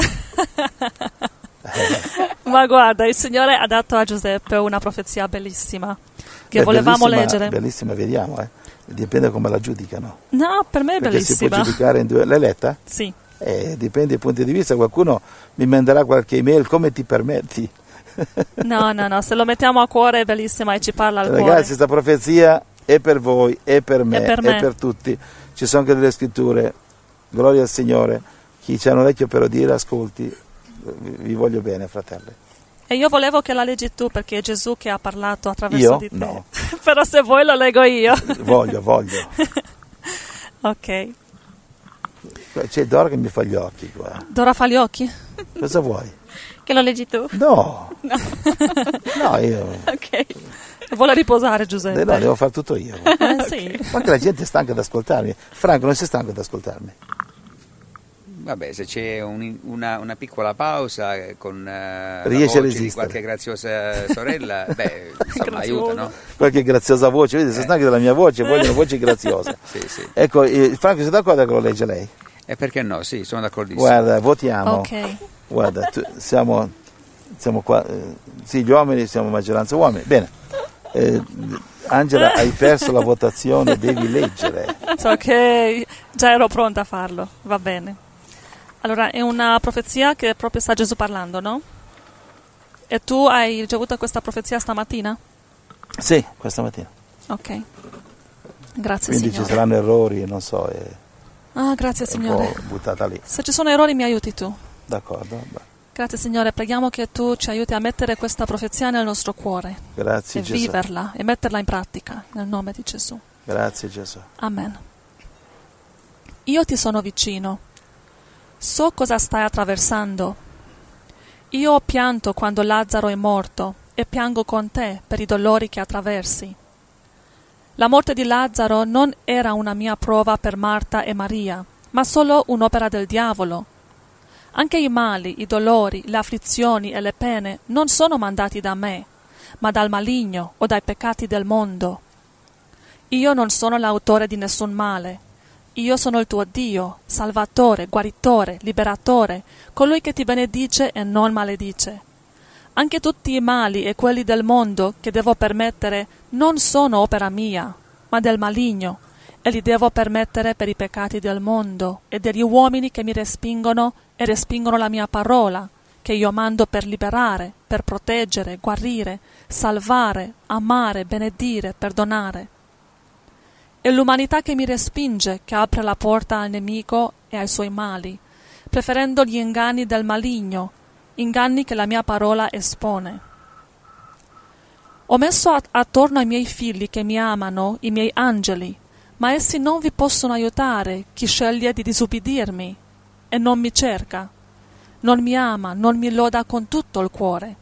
Ma guarda, il Signore ha dato a Giuseppe una profezia bellissima che volevamo leggere. Bellissima, vediamo, dipende come la giudicano. No, per me è perché bellissima. Si può giudicare in due. L'hai letta? Sì. Dipende dai punti di vista, qualcuno mi manderà qualche email, come ti permetti? No, se lo mettiamo a cuore è bellissima e ci parla al cuore. Ragazzi, questa profezia è per voi, è per me, è per tutti. Ci sono anche delle scritture, gloria al Signore, chi c'ha un orecchio per udire ascolti, vi voglio bene, fratelli. E io volevo che la leggi tu perché è Gesù che ha parlato attraverso di te. No. Però se vuoi lo leggo io. Voglio. Ok. C'è Dora che mi fa gli occhi qua. Dora fa gli occhi? Cosa vuoi? Che lo leggi tu? No, io... Ok. Vuole riposare Giuseppe? No, devo fare tutto io. Sì. Ma che la gente è stanca ad ascoltarmi. Franco, non sei stanco ad ascoltarmi? Vabbè, se c'è una piccola pausa con riesce a di resistere. qualche graziosa sorella, insomma, aiuta, no? Qualche graziosa voce, vedi, sei stanchi della mia voce, vogliono voci graziose. Sì. Ecco, Franco, sei d'accordo che lo legge lei? E perché no? Sì, sono d'accordissimo. Guarda, votiamo. Ok. Guarda, siamo qua, sì, gli uomini, siamo maggioranza uomini. Bene. Angela, hai perso la votazione, devi leggere. So che già ero pronta a farlo, va bene. Allora, è una profezia che proprio sta Gesù parlando, no? E tu hai ricevuto questa profezia stamattina? Sì, questa mattina. Ok. Grazie, quindi Signore. Ci saranno errori, non so. Grazie, Signore. Un po' buttata lì. Se ci sono errori mi aiuti tu. D'accordo. Grazie, Signore. Preghiamo che tu ci aiuti a mettere questa profezia nel nostro cuore. Grazie, e Gesù. Viverla e metterla in pratica, nel nome di Gesù. Grazie, Gesù. Amen. io ti sono vicino. So cosa stai attraversando. Io ho pianto quando Lazzaro è morto e piango con te per i dolori che attraversi. La morte di Lazzaro non era una mia prova per Marta e Maria, ma solo un'opera del diavolo. Anche i mali, i dolori, le afflizioni e le pene non sono mandati da me, ma dal maligno o dai peccati del mondo. Io non sono l'autore di nessun male. Io sono il tuo Dio, Salvatore, Guaritore, Liberatore, colui che ti benedice e non maledice. Anche tutti i mali e quelli del mondo che devo permettere non sono opera mia, ma del maligno, e li devo permettere per i peccati del mondo e degli uomini che mi respingono e respingono la mia parola, che io mando per liberare, per proteggere, guarire, salvare, amare, benedire, perdonare. È l'umanità che mi respinge che apre la porta al nemico e ai suoi mali, preferendo gli inganni del maligno, inganni che la mia parola espone. Ho messo attorno ai miei figli che mi amano i miei angeli, ma essi non vi possono aiutare chi sceglie di disubbidirmi e non mi cerca, non mi ama, non mi loda con tutto il cuore.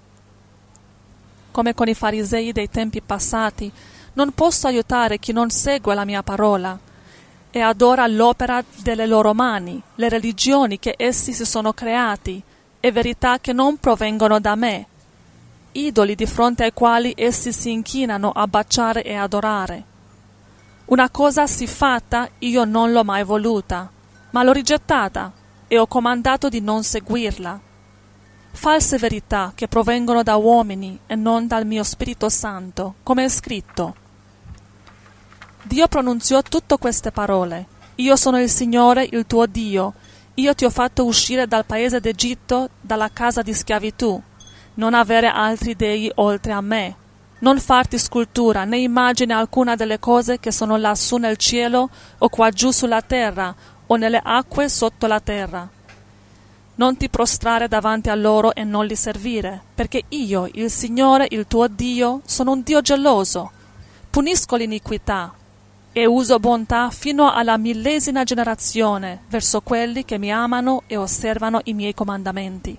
Come con i farisei dei tempi passati, non posso aiutare chi non segue la mia parola e adora l'opera delle loro mani, le religioni che essi si sono creati e verità che non provengono da me, idoli di fronte ai quali essi si inchinano a baciare e adorare. Una cosa siffatta io non l'ho mai voluta, ma l'ho rigettata e ho comandato di non seguirla. False verità che provengono da uomini e non dal mio Spirito Santo, come è scritto. Dio pronunziò tutte queste parole. Io sono il Signore, il tuo Dio. Io ti ho fatto uscire dal paese d'Egitto, dalla casa di schiavitù. Non avere altri dei oltre a me. Non farti scultura né immagine alcuna delle cose che sono lassù nel cielo o qua giù sulla terra o nelle acque sotto la terra. Non ti prostrare davanti a loro e non li servire, perché io, il Signore, il tuo Dio, sono un Dio geloso. Punisco l'iniquità e uso bontà fino alla 1000ª generazione verso quelli che mi amano e osservano i miei comandamenti.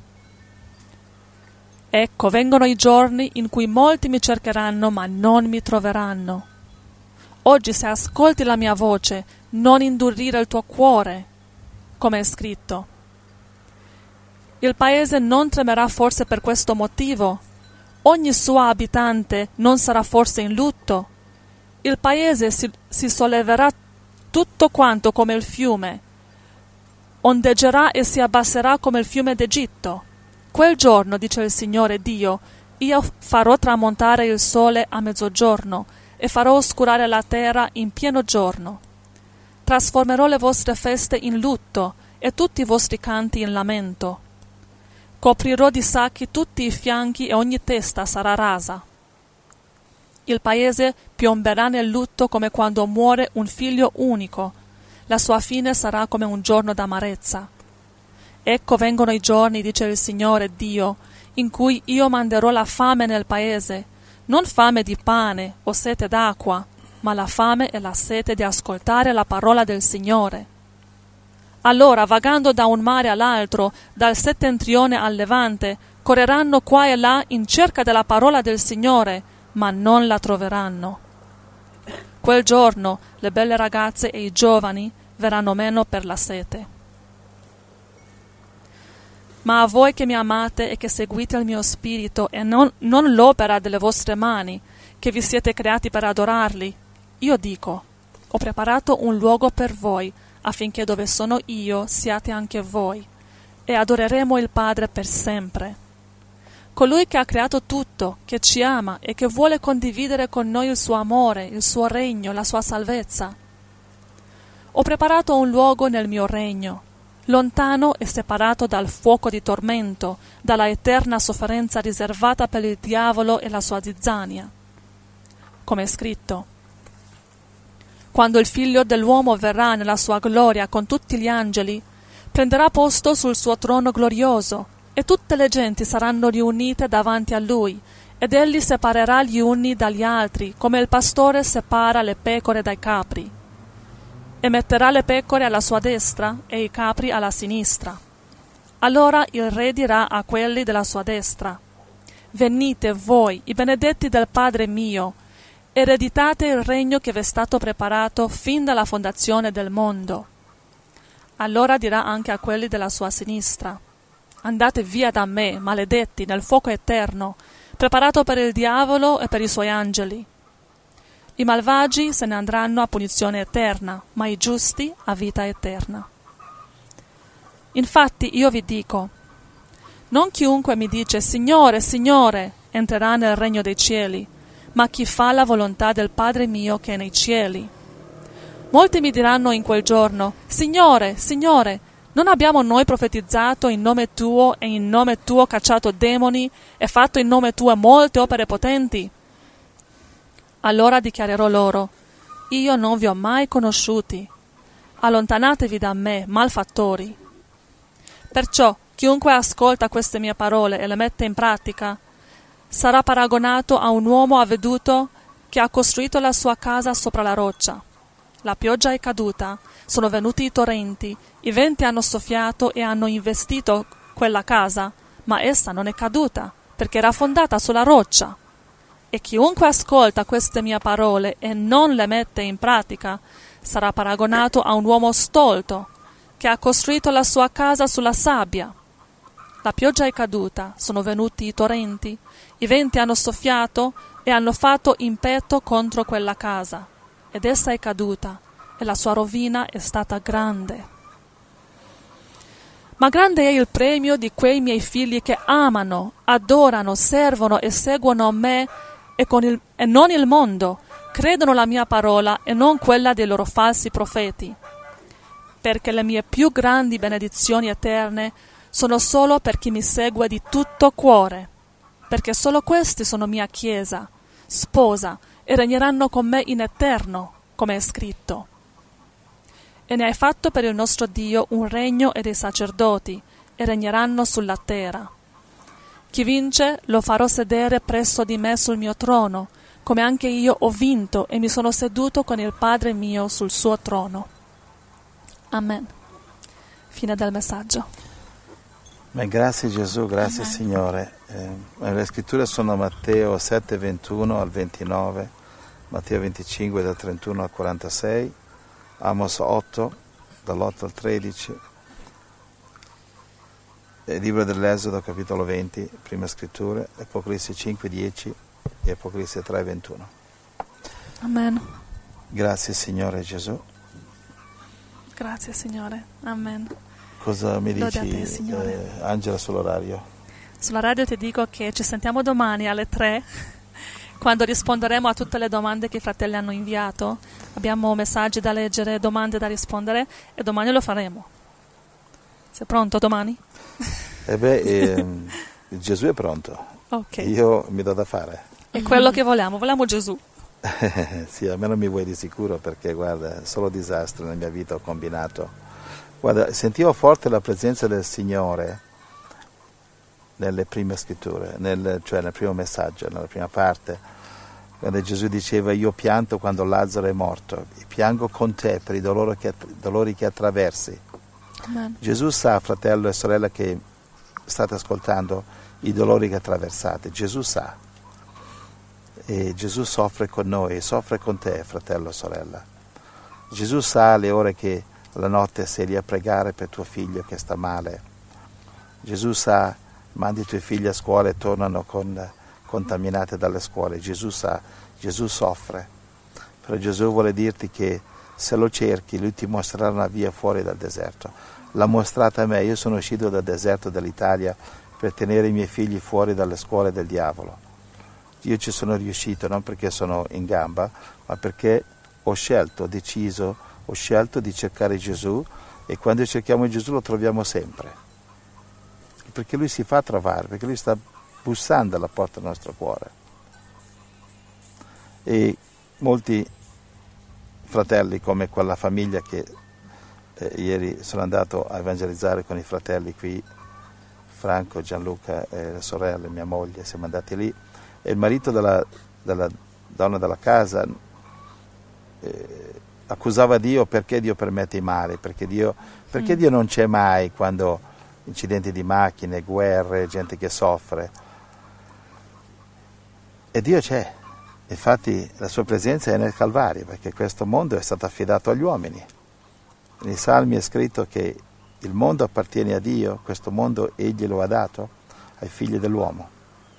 Ecco, vengono i giorni in cui molti mi cercheranno ma non mi troveranno. Oggi se ascolti la mia voce, non indurire il tuo cuore, come è scritto. Il paese non tremerà forse per questo motivo? Ogni suo abitante non sarà forse in lutto? Il paese si solleverà tutto quanto come il fiume, ondeggerà e si abbasserà come il fiume d'Egitto. Quel giorno, dice il Signore Dio, io farò tramontare il sole a mezzogiorno e farò oscurare la terra in pieno giorno. Trasformerò le vostre feste in lutto e tutti i vostri canti in lamento. Coprirò di sacchi tutti i fianchi e ogni testa sarà rasa. Il paese piomberà nel lutto come quando muore un figlio unico. La sua fine sarà come un giorno d'amarezza. Ecco vengono i giorni, dice il Signore Dio, in cui io manderò la fame nel paese, non fame di pane o sete d'acqua, ma la fame e la sete di ascoltare la parola del Signore. Allora, vagando da un mare all'altro, dal settentrione al levante, correranno qua e là in cerca della parola del Signore, ma non la troveranno. Quel giorno le belle ragazze e i giovani verranno meno per la sete. Ma a voi che mi amate e che seguite il mio spirito e non l'opera delle vostre mani, che vi siete creati per adorarli, io dico, ho preparato un luogo per voi, affinché dove sono io siate anche voi, e adoreremo il Padre per sempre. Colui che ha creato tutto, che ci ama e che vuole condividere con noi il suo amore, il suo regno, la sua salvezza. Ho preparato un luogo nel mio regno, lontano e separato dal fuoco di tormento, dalla eterna sofferenza riservata per il diavolo e la sua zizzania. Come è scritto: quando il Figlio dell'uomo verrà nella sua gloria con tutti gli angeli, prenderà posto sul suo trono glorioso, e tutte le genti saranno riunite davanti a lui, ed egli separerà gli uni dagli altri, come il pastore separa le pecore dai capri. e metterà le pecore alla sua destra e i capri alla sinistra. Allora il re dirà a quelli della sua destra: venite voi, i benedetti del Padre mio, ereditate il regno che vi è stato preparato fin dalla fondazione del mondo. Allora dirà anche a quelli della sua sinistra: andate via da me, maledetti, nel fuoco eterno, preparato per il diavolo e per i suoi angeli. I malvagi se ne andranno a punizione eterna, ma i giusti a vita eterna. Infatti io vi dico: non chiunque mi dice Signore, Signore, entrerà nel regno dei cieli, ma chi fa la volontà del Padre mio che è nei cieli. Molti mi diranno in quel giorno: Signore, Signore, non abbiamo noi profetizzato in nome tuo e in nome tuo cacciato demoni e fatto in nome tuo molte opere potenti? Allora dichiarerò loro: io non vi ho mai conosciuti. Allontanatevi da me, malfattori. Perciò chiunque ascolta queste mie parole e le mette in pratica sarà paragonato a un uomo avveduto che ha costruito la sua casa sopra la roccia. La pioggia è caduta, sono venuti i torrenti, i venti hanno soffiato e hanno investito quella casa, ma essa non è caduta, perché era fondata sulla roccia. E chiunque ascolta queste mie parole e non le mette in pratica sarà paragonato a un uomo stolto che ha costruito la sua casa sulla sabbia. La pioggia è caduta, sono venuti i torrenti, i venti hanno soffiato e hanno fatto impetto contro quella casa, ed essa è caduta, e la sua rovina è stata grande. Ma grande è il premio di quei miei figli che amano, adorano, servono e seguono me e non il mondo, credono la mia parola e non quella dei loro falsi profeti. Perché le mie più grandi benedizioni eterne sono solo per chi mi segue di tutto cuore, perché solo questi sono mia Chiesa, sposa, e regneranno con me in eterno, come è scritto. E ne hai fatto per il nostro Dio un regno e dei sacerdoti, e regneranno sulla terra. Chi vince lo farò sedere presso di me sul mio trono, come anche io ho vinto e mi sono seduto con il Padre mio sul suo trono. Amen. Fine del messaggio. Grazie Gesù, grazie Amen. Signore. Le scritture sono Matteo 7, 21 al 29, Matteo 25 dal 31 al 46, Amos 8 dall'8 al 13, il libro dell'Esodo capitolo 20, prime scritture, Apocalisse 5, 10 e Apocalisse 3, 21. Amen. Grazie Signore Gesù. Grazie Signore. Amen. Cosa mi Lode dici, a te, Signore. Angela, sull'orario? Sulla radio ti dico che ci sentiamo domani alle 3, quando risponderemo a tutte le domande che i fratelli hanno inviato. Abbiamo messaggi da leggere, domande da rispondere, e domani lo faremo. Sei pronto domani? Gesù è pronto. Ok. Io mi do da fare. È quello che vogliamo Gesù. Sì, a me non mi vuoi di sicuro, perché guarda, solo disastro nella mia vita ho combinato. Guarda, sentivo forte la presenza del Signore nelle prime scritture, cioè nel primo messaggio, nella prima parte, quando Gesù diceva: io pianto quando Lazzaro è morto, piango con te per i dolori che attraversi. Amen. Gesù sa, fratello e sorella che state ascoltando, i dolori che attraversate. Gesù sa, e Gesù soffre con noi, soffre con te, fratello e sorella. Gesù sa le ore che la notte sei lì a pregare per tuo figlio che sta male. Gesù sa, mandi i tuoi figli a scuola e tornano contaminati dalle scuole. Gesù sa, Gesù soffre. Però Gesù vuole dirti che se lo cerchi, Lui ti mostrerà una via fuori dal deserto. L'ha mostrata a me. Io sono uscito dal deserto dell'Italia per tenere i miei figli fuori dalle scuole del diavolo. Io ci sono riuscito non perché sono in gamba, ma perché ho scelto di cercare Gesù, e quando cerchiamo Gesù lo troviamo sempre, perché Lui si fa trovare, perché Lui sta bussando alla porta del nostro cuore. E molti fratelli, come quella famiglia che ieri sono andato a evangelizzare con i fratelli qui, Franco, Gianluca e le sorelle, mia moglie, siamo andati lì, e il marito della donna della casa accusava Dio perché Dio permette i mali, perché Dio non c'è mai quando incidenti di macchine, guerre, gente che soffre. E Dio c'è, infatti la sua presenza è nel Calvario, perché questo mondo è stato affidato agli uomini. Nei Salmi è scritto che il mondo appartiene a Dio, questo mondo egli lo ha dato ai figli dell'uomo.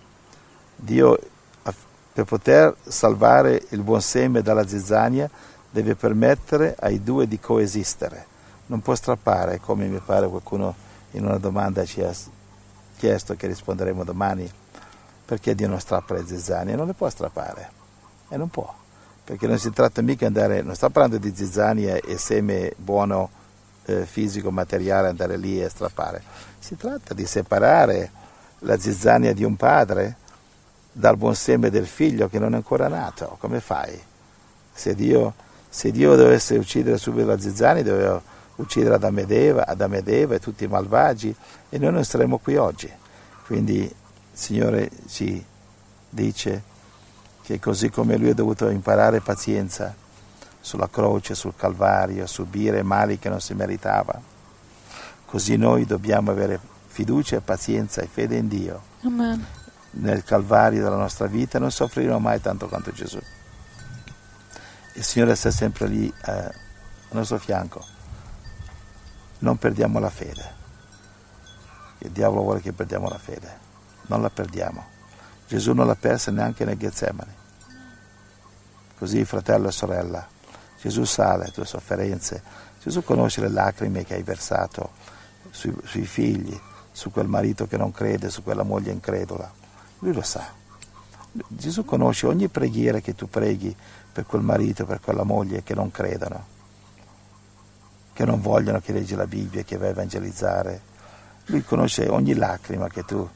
Dio, per poter salvare il buon seme dalla zizzania, deve permettere ai due di coesistere. Non può strappare, come mi pare qualcuno in una domanda ci ha chiesto, che risponderemo domani, perché Dio non strappa le zizzanie? Non le può strappare, e non può, perché non si tratta mica di andare, non sta parlando di zizzanie e seme buono fisico, materiale, andare lì e strappare. Si tratta di separare la zizzania di un padre dal buon seme del figlio che non è ancora nato. Come fai? Se Dio dovesse uccidere subito la zizzania, doveva uccidere Adamo ed Eva e tutti i malvagi, e noi non saremmo qui oggi. Quindi il Signore ci dice che così come Lui ha dovuto imparare pazienza sulla croce, sul Calvario, subire mali che non si meritava, così noi dobbiamo avere fiducia e pazienza e fede in Dio. Amen. Nel Calvario della nostra vita non soffriremo mai tanto quanto Gesù. Il Signore sta sempre lì al nostro fianco. Non perdiamo la fede. Il diavolo vuole che perdiamo la fede. Non la perdiamo. Gesù non l'ha persa neanche nel Getsemani. Così, fratello e sorella, Gesù sa le tue sofferenze. Gesù conosce le lacrime che hai versato sui figli, su quel marito che non crede, su quella moglie incredula. Lui lo sa. Gesù conosce ogni preghiera che tu preghi per quel marito, per quella moglie che non credono, che non vogliono che leggi la Bibbia, che vai a evangelizzare. Lui conosce ogni lacrima che tu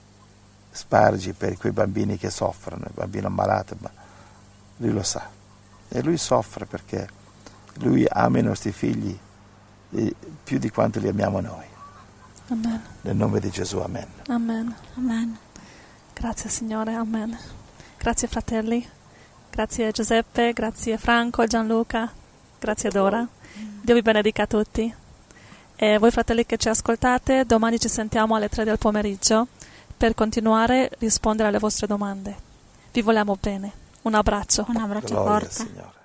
spargi per quei bambini che soffrono, il bambino ammalato, ma Lui lo sa. E Lui soffre perché Lui ama i nostri figli più di quanto li amiamo noi. Amen. Nel nome di Gesù, amen. Amen. Amen. Grazie Signore, amen. Grazie fratelli, grazie Giuseppe, grazie Franco, Gianluca, grazie Dora. Dio vi benedica tutti. E voi fratelli che ci ascoltate, domani ci sentiamo alle 3 del pomeriggio per continuare a rispondere alle vostre domande. Vi vogliamo bene. Un abbraccio. Un abbraccio Gloria al forte. Signore.